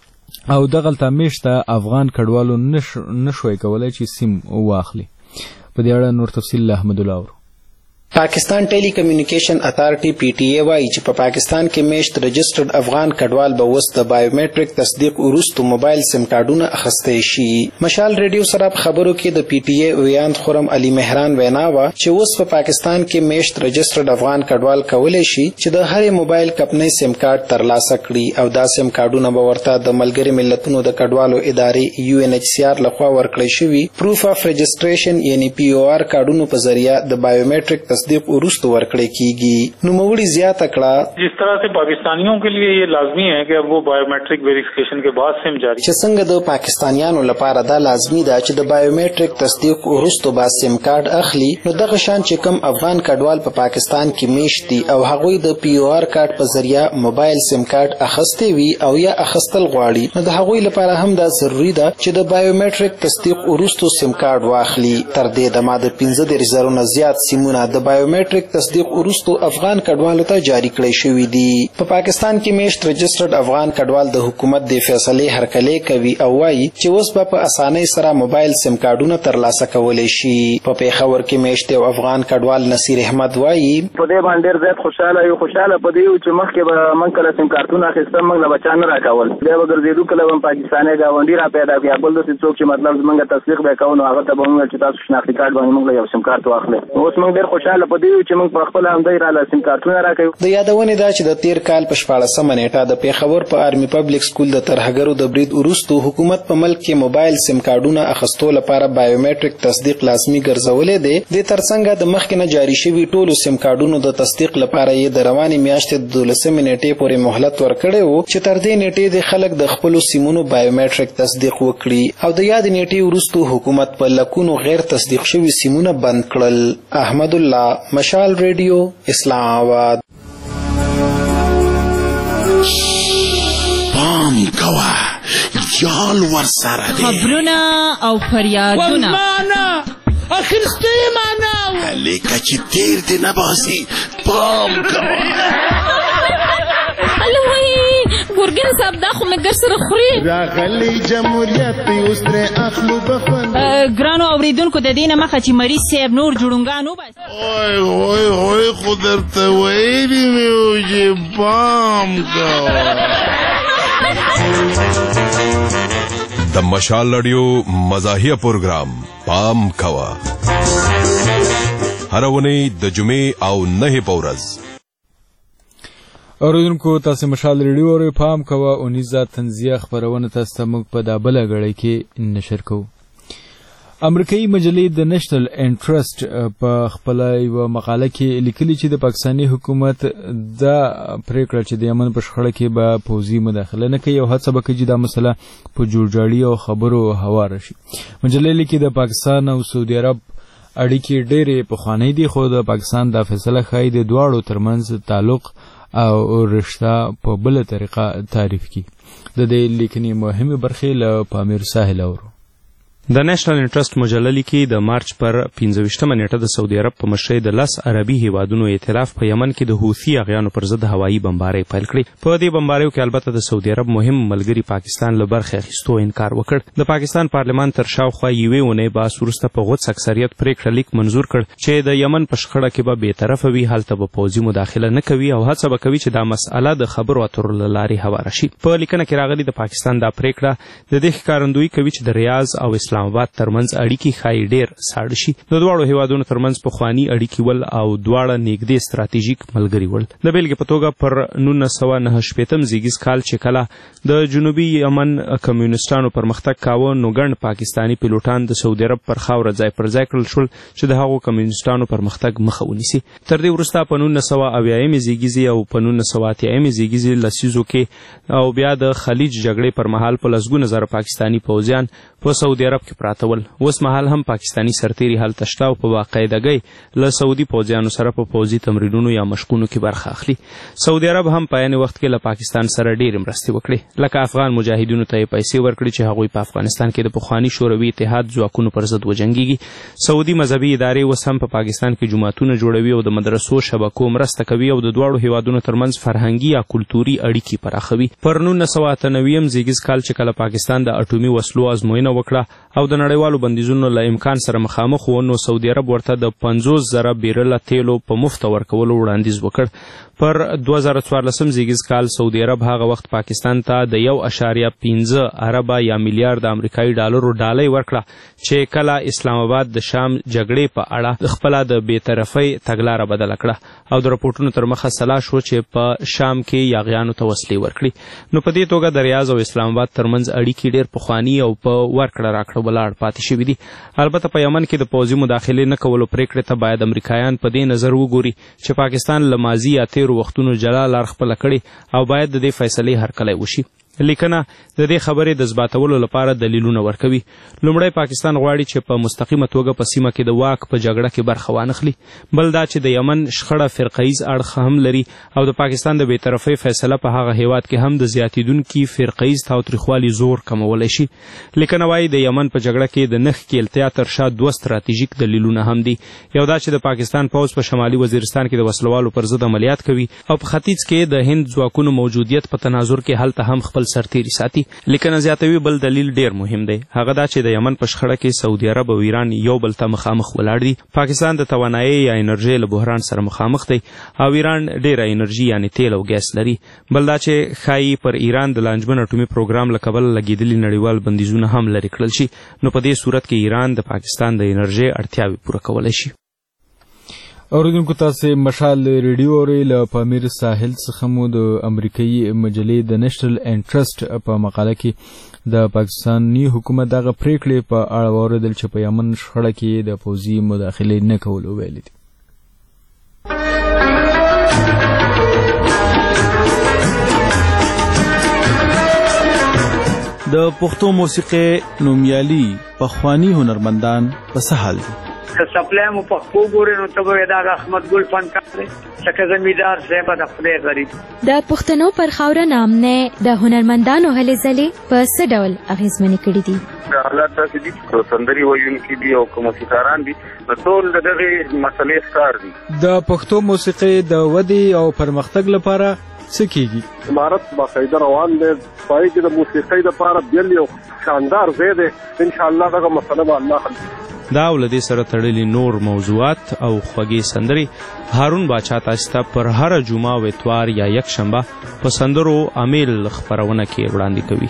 وو او دغلته میشته افغان کډوالو نشوی کولی چې سیم واخلي. په دې اړه نور تفصیل له احمد الله اورو. پاکستان ټیلی کمیونیکیشن اتھارټي پی ټی ای وايي چې په پاکستان کې میشت رجسټرډ افغان کډوال به اوس د بایومټریک تصدیق وروسته موبایل سیم کارډونه اخیستی شي. مشال ریډیو سره په خبرو کې د پی ټی ای ویاند خرم علي مهران وینا وه چې اوس په پاکستان کې میشت رجسټرډ افغان کډوال کولی شي چې د هرې موبایل کمپنۍ سیم کارډ ترلاسه کړي او دا سیم کارډونه به ورته د ملګري ملتونو د کډوالو ادارې یو ان ایچ سی آر لخوا ورکړی شوي پروف اف رجسټریشن یعنی پی او آر کارډونو په ذریعه د بایومټریک تصدیق وروسته ورکړی کیږي. نوموړي زیاته کړه جس طرح سے پاکستانیوں کے لیے یہ لازمی ہے کہ اب وہ بایومیٹرک ویریفیکیشن کے بعد سم جاری چې څنګه د پاکستانیانو لپاره دا لازمی ده چې د بایومیټریک تصدیق وروسته با سم کارت اخلي، نو دغه شان چې کوم افغان کډوال په پاکستان کې میشت دي او هغوی د پی او آر کارت په ذریعہ موبایل سم کارت اخیستی وي او یا اخیستل غواړي، نو د هغوی لپاره هم دا ضروری ده چې د بایومیټریک تصدیق وروسته سم کارت واخلي. تر دې دمه د 15,000 نه زیات سیمونه د بایومیټریک تصدیق وروسته افغان کډوالو ته جاری کړی شوی دي. په پاکستان کې میشت رجسټرډ افغان کډوال د حکومت د فیصلې هرکلی کوي او وایي چې اوس به په اسانۍ سره موبایل سیم کارډونه ترلاسه کولی شي. په پېښور کې میشت یو افغان کډوال نصیر احمد وایي په دې باندې ډېر زیات خوشاله په دې چې مخکې به موږ کله سیم کارتونه اخیستل موږ له بچا نه راکول، بیا به ګرځېدو کله به پاکستاني ګاونډي را پیدا بیا بل داسې څوک چې مطلب زموږ تصدیق به کوو نو هغه ته به موږ چې تاسو شناختي کارت باندې موږ یو سیم کارت واخلئ. اوس موږ ډېر خوشاله په دې چې موږ په خپل همدای را لاسیم کارتونه راکوي. د یادونې ده چې د تیر کال په 14مه نیټه د پېښور په آرمي پبلک سکول د ترهګرو د برید وروسته حکومت په ملک کې موبایل سیم کارډونه اخیستو لپاره بایومیټریک تصدیق لازمي ګرځولې دی. د ترڅنګ د مخکې نه جاري شوي ټولو سیم کارډونو د تصدیق لپاره یې د روانې میاشتې د 12مې نیټې پورې مهلت ورکړی و چې تر دې نیټې د خلک د خپلو سیمونو بایومیټریک تصدیق وکړي او د یاد نیټې وروسته حکومت په لکونو غیر تصدیق شوي سیمونه بند کړل. احمد الله، مشال ریډیو، اسلام آباد. پام کوه یال ورسره دی خبرونه او فریادونه اخرسته معنا لیکه چې تیر دی نباسي پام کوه ګورګین صاحب دا خو مې ګر سره خوري راغلی جمهوریت اوس ترې اخلو بخوند ګرانو اوریدونکو د دې نه مخه چې مریض صاحب نور جوړونګان وباسي اوی خو درته ویلي مې وو چې پام کوه د مشال رادیو مزاحیه پروګرام پام کوه هر اونۍ د جمعې او 9 په ورځ اوریدونکو تاسو مشال ریډیو اورئ پام کوه اونیزه تنزیه خبرونه تاسو ته موږ په دابله غړې کې نشر کوو امریکایي مجلې د نېشنل انټرست په خپل یو مقاله کې لیکلي چې د پاکستاني حکومت دا پریکړه چې د یمن په شخړه کې به پوځي مداخله نه کوي او هڅه وکړي چې دا مسله په جوړجاړي او خبرو هواره شي مجلې لیکي د پاکستان او سعودي عرب اړیکې ډېرې پخوانۍ دي خو د پاکستان دا فیصله ښایي د دواړو ترمنځ تعلق او رشته په بل طریقه تعریف کی د دې لیکنې مهمه برخه له پامیر ساحل اورو د نېشنل انټرست مجله لیکي د مارچ پر 15مه نیټه د سعودي عرب په مشرۍ د 10 عربي هیوادونو ائتلاف په یمن کې د حوثي اغیانو پر ضد هوایي بمبارۍ پیل کړې په دې بمباریو کې البته د سعودي عرب مهم ملګری پاکستان له برخې اخیستو انکار وکړ د پاکستان پارلمان تر شاوخوا یوې اونۍ بعد وروسته په غوڅ اکثریت پریکړه لیک منظور کړ چې د یمن په شخړه کې به بیطرفه وي هلته به پوځي مداخله نه کوي او هڅه به کوي چې دا مسأله د خبرو اترو له لارې هواره شي په لیکنه کې راغلي د پاکستان دا پریکړه د دې ښکارندویي کوي چې د ریاض او اسلام آباد ترمنځ اړیکې ښایي ډېر ساړه شي د دواړو هیوادونو ترمنځ پخواني اړیکې ول او دواړه نږدې ستراتیژیک ملګري ول د بیلګې په توګه پر 1999 زیږیز کال چې کله د جنوبي یمن کمیونستانو پرمختګ کاوه نو ګڼ پاکستاني پیلوټان د سعودي عرب پر خاوره ځای پر ځای کړل شول چې د هغو کمیونستانو پرمختګ مخه ونیسي تر دې وروسته په 1980 زیږیزي او په 1980 زیږیزي لسیزو کې او بیا د خلیج جګړې پر مهال په لسګونه زره پاکستاني پوځیان په سعودي عرب کې پراته ول اوس مهال هم پاکستاني سرتیري هلته شته او په باقاعدګۍ له سعودي پوځیانو سره په پوځي تمرینونو یا مشقونو کې برخه اخلي سعودي عرب هم په عین وخت کې له پاکستان سره ډېرې مرستې وکړې لکه افغان مجاهدینو ته یې پیسې ورکړي چې هغوی په افغانستان کې د پخواني شوروي اتحاد ځواکونو پر ضد وجنګېږي سعودي مذهبي ادارې اوس هم په پاکستان کې جوماتونه جوړوي او د مدرسو شبکو مرسته کوي او د دواړو هیوادونو ترمنځ فرهنګي یا کلتوري اړیکې پراخوي پر 1998 زیږیز کال چې کله پاکستان د اټومي وسلو ازموینه وکړه او د نړیوالو بندیزونو له امکان سره مخامخ و نو سعودي عرب ورته د 50,000 بیرله تیلو په مفت ورکولو وړاندیز وکړ پر 2014 زیږیز کال سعودي عرب هغه وخت پاکستان ته د 1.5 اربه یا میلیارډ امریکایي ډالرو ډالۍ ورکړه چې کله اسلام آباد د شام جګړې په اړه خپل د بیطرفۍ تګلاره بدله کړه او د راپورټونو تر مخه سلا شو چې په شام کې یاغیانو ته وسلې ورکړي نو په دې توګه د ریاض او اسلام آباد ترمنځ اړیکې ډېر پخواني او په ورکړه راکړه ولاړ پاتې شوي دي البته په یمن کې د پوځي مداخلې نه کولو پریکړې ته باید امریکایان په دې نظر وګوري چې پاکستان له ماضي یا تیرو وختونو جلا لار خپله کړې او باید د دې فیصلې هرکلی وشي لیکنه د دې خبرې د ثباتولو لپاره دلیلونه ورکوي لومړی پاکستان غواړي چې په مستقیمه توګه په سیمه کې د واک په جګړه کې برخه وانخلي بل دا چې د یمن شخړه فرقهیز اړخ هم لري او د پاکستان د بیطرفۍ فیصله په هغه هیواد کې هم د زیاتیدونکي فرقهیز تاوتریخوالي زور کمولی شي لیکنه وایي د یمن په جګړه کې د نښ کېلتیا تر شا 2 ستراتیژیک دلیلونه هم دي یو دا چې د پاکستان پوځ په شمالي وزیرستان کې د وسلوالو پر ضد عملیات کوي او په ختیځ کې د هند ځواکونو موجودیت په تناظر کې هلته هم خپل سرتیري ساتي لیکنه زیاتوي بل دلیل ډیر مهم دی هغه دا چې د یمن په شخړه کې سعودي عرب او ایران یو بل ته مخامخ ولاړ دي پاکستان د توانایي یا انرژي له بحران سره مخامخ دی او ایران ډیره انرژي یعنی تیل او ګیس لري بل دا چې ښایي پر ایران د لانجمن اټومي پروګرام له کبله لګېدلي نړیوال بندیزونه هم لرې کړل شي نو په دې صورت کې ایران د پاکستان د انرژي اړتیاوې پوره کولی شي اوریدونکو تاسو مشال ریډیو اورئ له پامیر ساحل څخه مو د امریکایي مجلې د نېشنل انټرست په مقاله کې د پاکستاني حکومت دغه پریکړې په اړه واورېدل چې په یمن شخړه کې د پوځي مداخلې نه کولو ویلي دي د پښتو موسیقي نومیالي پخوانی هنرمندان په څه حال دي که سپلای مو پښتو ګورې نو ته به دا احمد ګل فنکار دی څنګه زمیدار صاحب د خدای غریب د پښتنو پر خاوره نامنه د هنرمندانو هلې ځلې په څه ډول اغیزمنې کړي دي حالات داسې دي چې سندري ویونکي دي او موسیقاران دي ټول دغه مسلې ښکار دي د پښتو موسیقي د ودې او پرمختګ لپاره څه کیږي؟ عمارت باقاعده روان دی، پای کې د موسیقۍ لپاره بل یو شاندار ځای دی. ان شاء الله دغه مسله به الله حل. دا ولدي سره تړلي نور موضوعات او خوږې سندرې هارون باچا تاسو ته پر هر جمعه او اتوار یا یک شنبه په سندرو امیل خبرونه کې وړاندې کوي.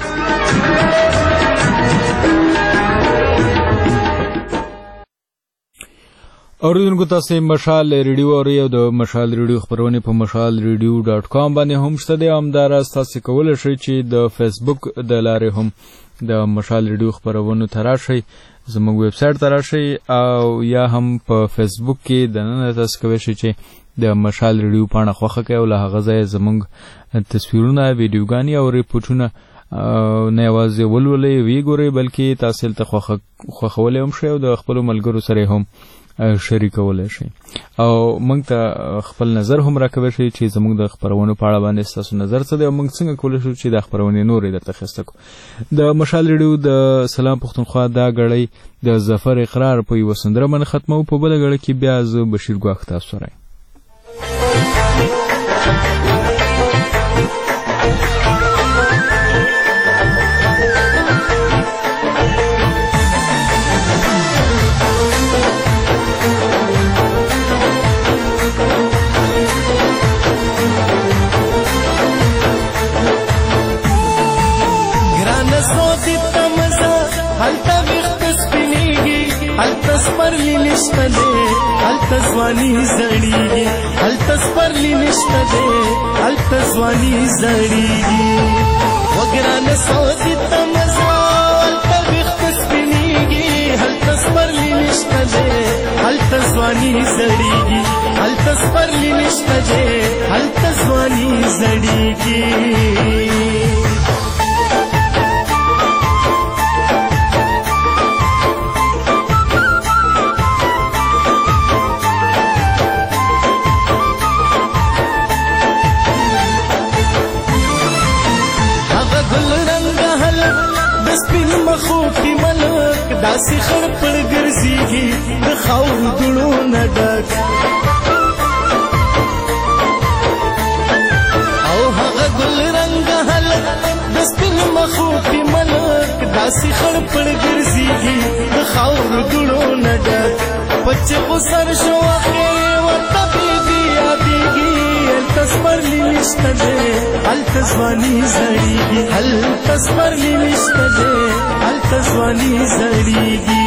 اوریدونکو تاسو مشال ریډیو اورئ او د مشال ریډیو خبرونه په mashalradio.com باندې هم شته دي. همدارس تاسو کولای شئ چې د فیسبوک د لارې هم د مشال ریډیو خبرونه تراشئ، زموږ ویب سټ تراشئ، او یا هم په فیسبوک کې د نن تاسو کولی شئ چې د مشال ریډیو پاڼه خوښه کړئ او له هغه ځای زموږ تصویرونه، ویډیوګانې او ریپورټونه نه یوازې ولولئ ویې ګورئ بلکې تاسو هلته خوښولی هم شئ او د خپلو ملګرو سره هم شریکولی شئ او موږ ته خپل نظر هم راکولی شئ چې زموږ د خپرونو په اړه باندې ستاسو نظر څه دی او موږ څنګه کولی شو چې دا خپرونې نورې درته اخیسته کړو. د مشال ریډیو د سلام پښتونخوا دا ګړۍ د ظفر اقرار په یوه سندره باندې ختموو، په بله ګړۍ کې بیا زه بشیر ګواښ تاسو سره یم. ځواني زړیږي هلته سپرلی نشته دی هلته ځواني زړیږي وګرانه سوځي ته مزه هلته ویښته سپینېږي هلته سپرلی نشته دی هلته ځواني زړیږي هلته سپرلی نشته دی هلته ځواني زړیږي. داسې خړ پړ ګرځېږي د خاورو دوړو نه ډک او هغه ګل رنګه هلک د سپین مخو کې ملک داسې خړ پړ ګرځېږي د خاورو دوړو نه ډک بچې خو سر شو اخر ورته بیږي یادېږي هلته سپرلی نشته دی هلته ځواني زړیږي هلته سپرلی نشته دی هلته ځواني زړیږي.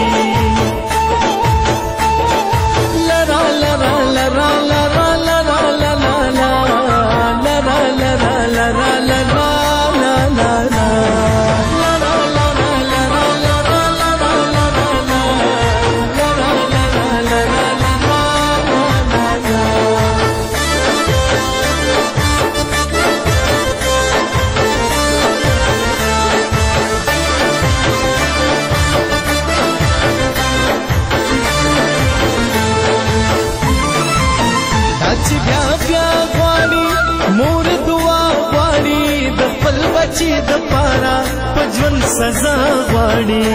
لرا لرا لرا لرا لرا لرا لرا لرا لرا لرا چې د پاره په ژوند سزا غواړي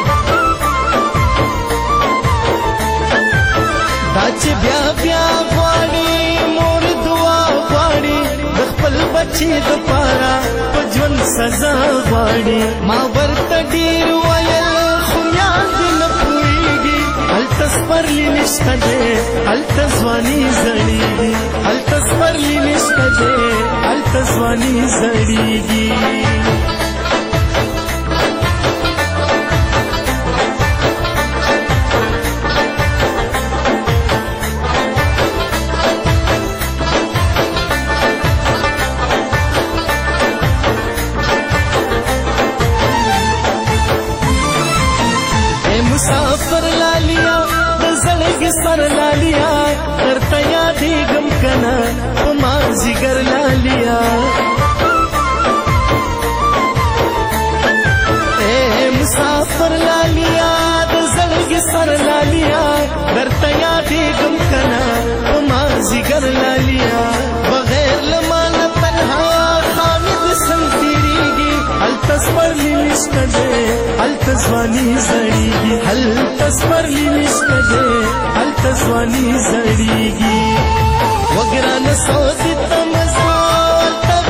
دا چې بیا بیا غواړي مور دعا غواړي د خپل بچي د پاره په ژوند سزا غواړي ما ورته ډېر ویل خو یاد نه پوهېږي هلته سپرلی نشته دی هلته ځواني زړېږي هلته سپرلی نشته دی هلته ځواني زړېږي. مسافر لالیا د زړګي سر لالیا درته یادېږم کنه په مازدیګر لالیا مسافر لالیا د زړګي سر لالیا درته یادېږم کنه په مازدیګر لالیا بغیر له مانه تنها خامد څنګ تېرېږي هلته سپرلی نشته دی هلته ځواني زړېږي هلته سپرلی نشته دی هلته ځواني زړېږي وګرانه سوځي ته مزه هلته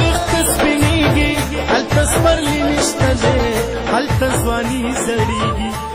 نه دی هلته ځواني زړیږي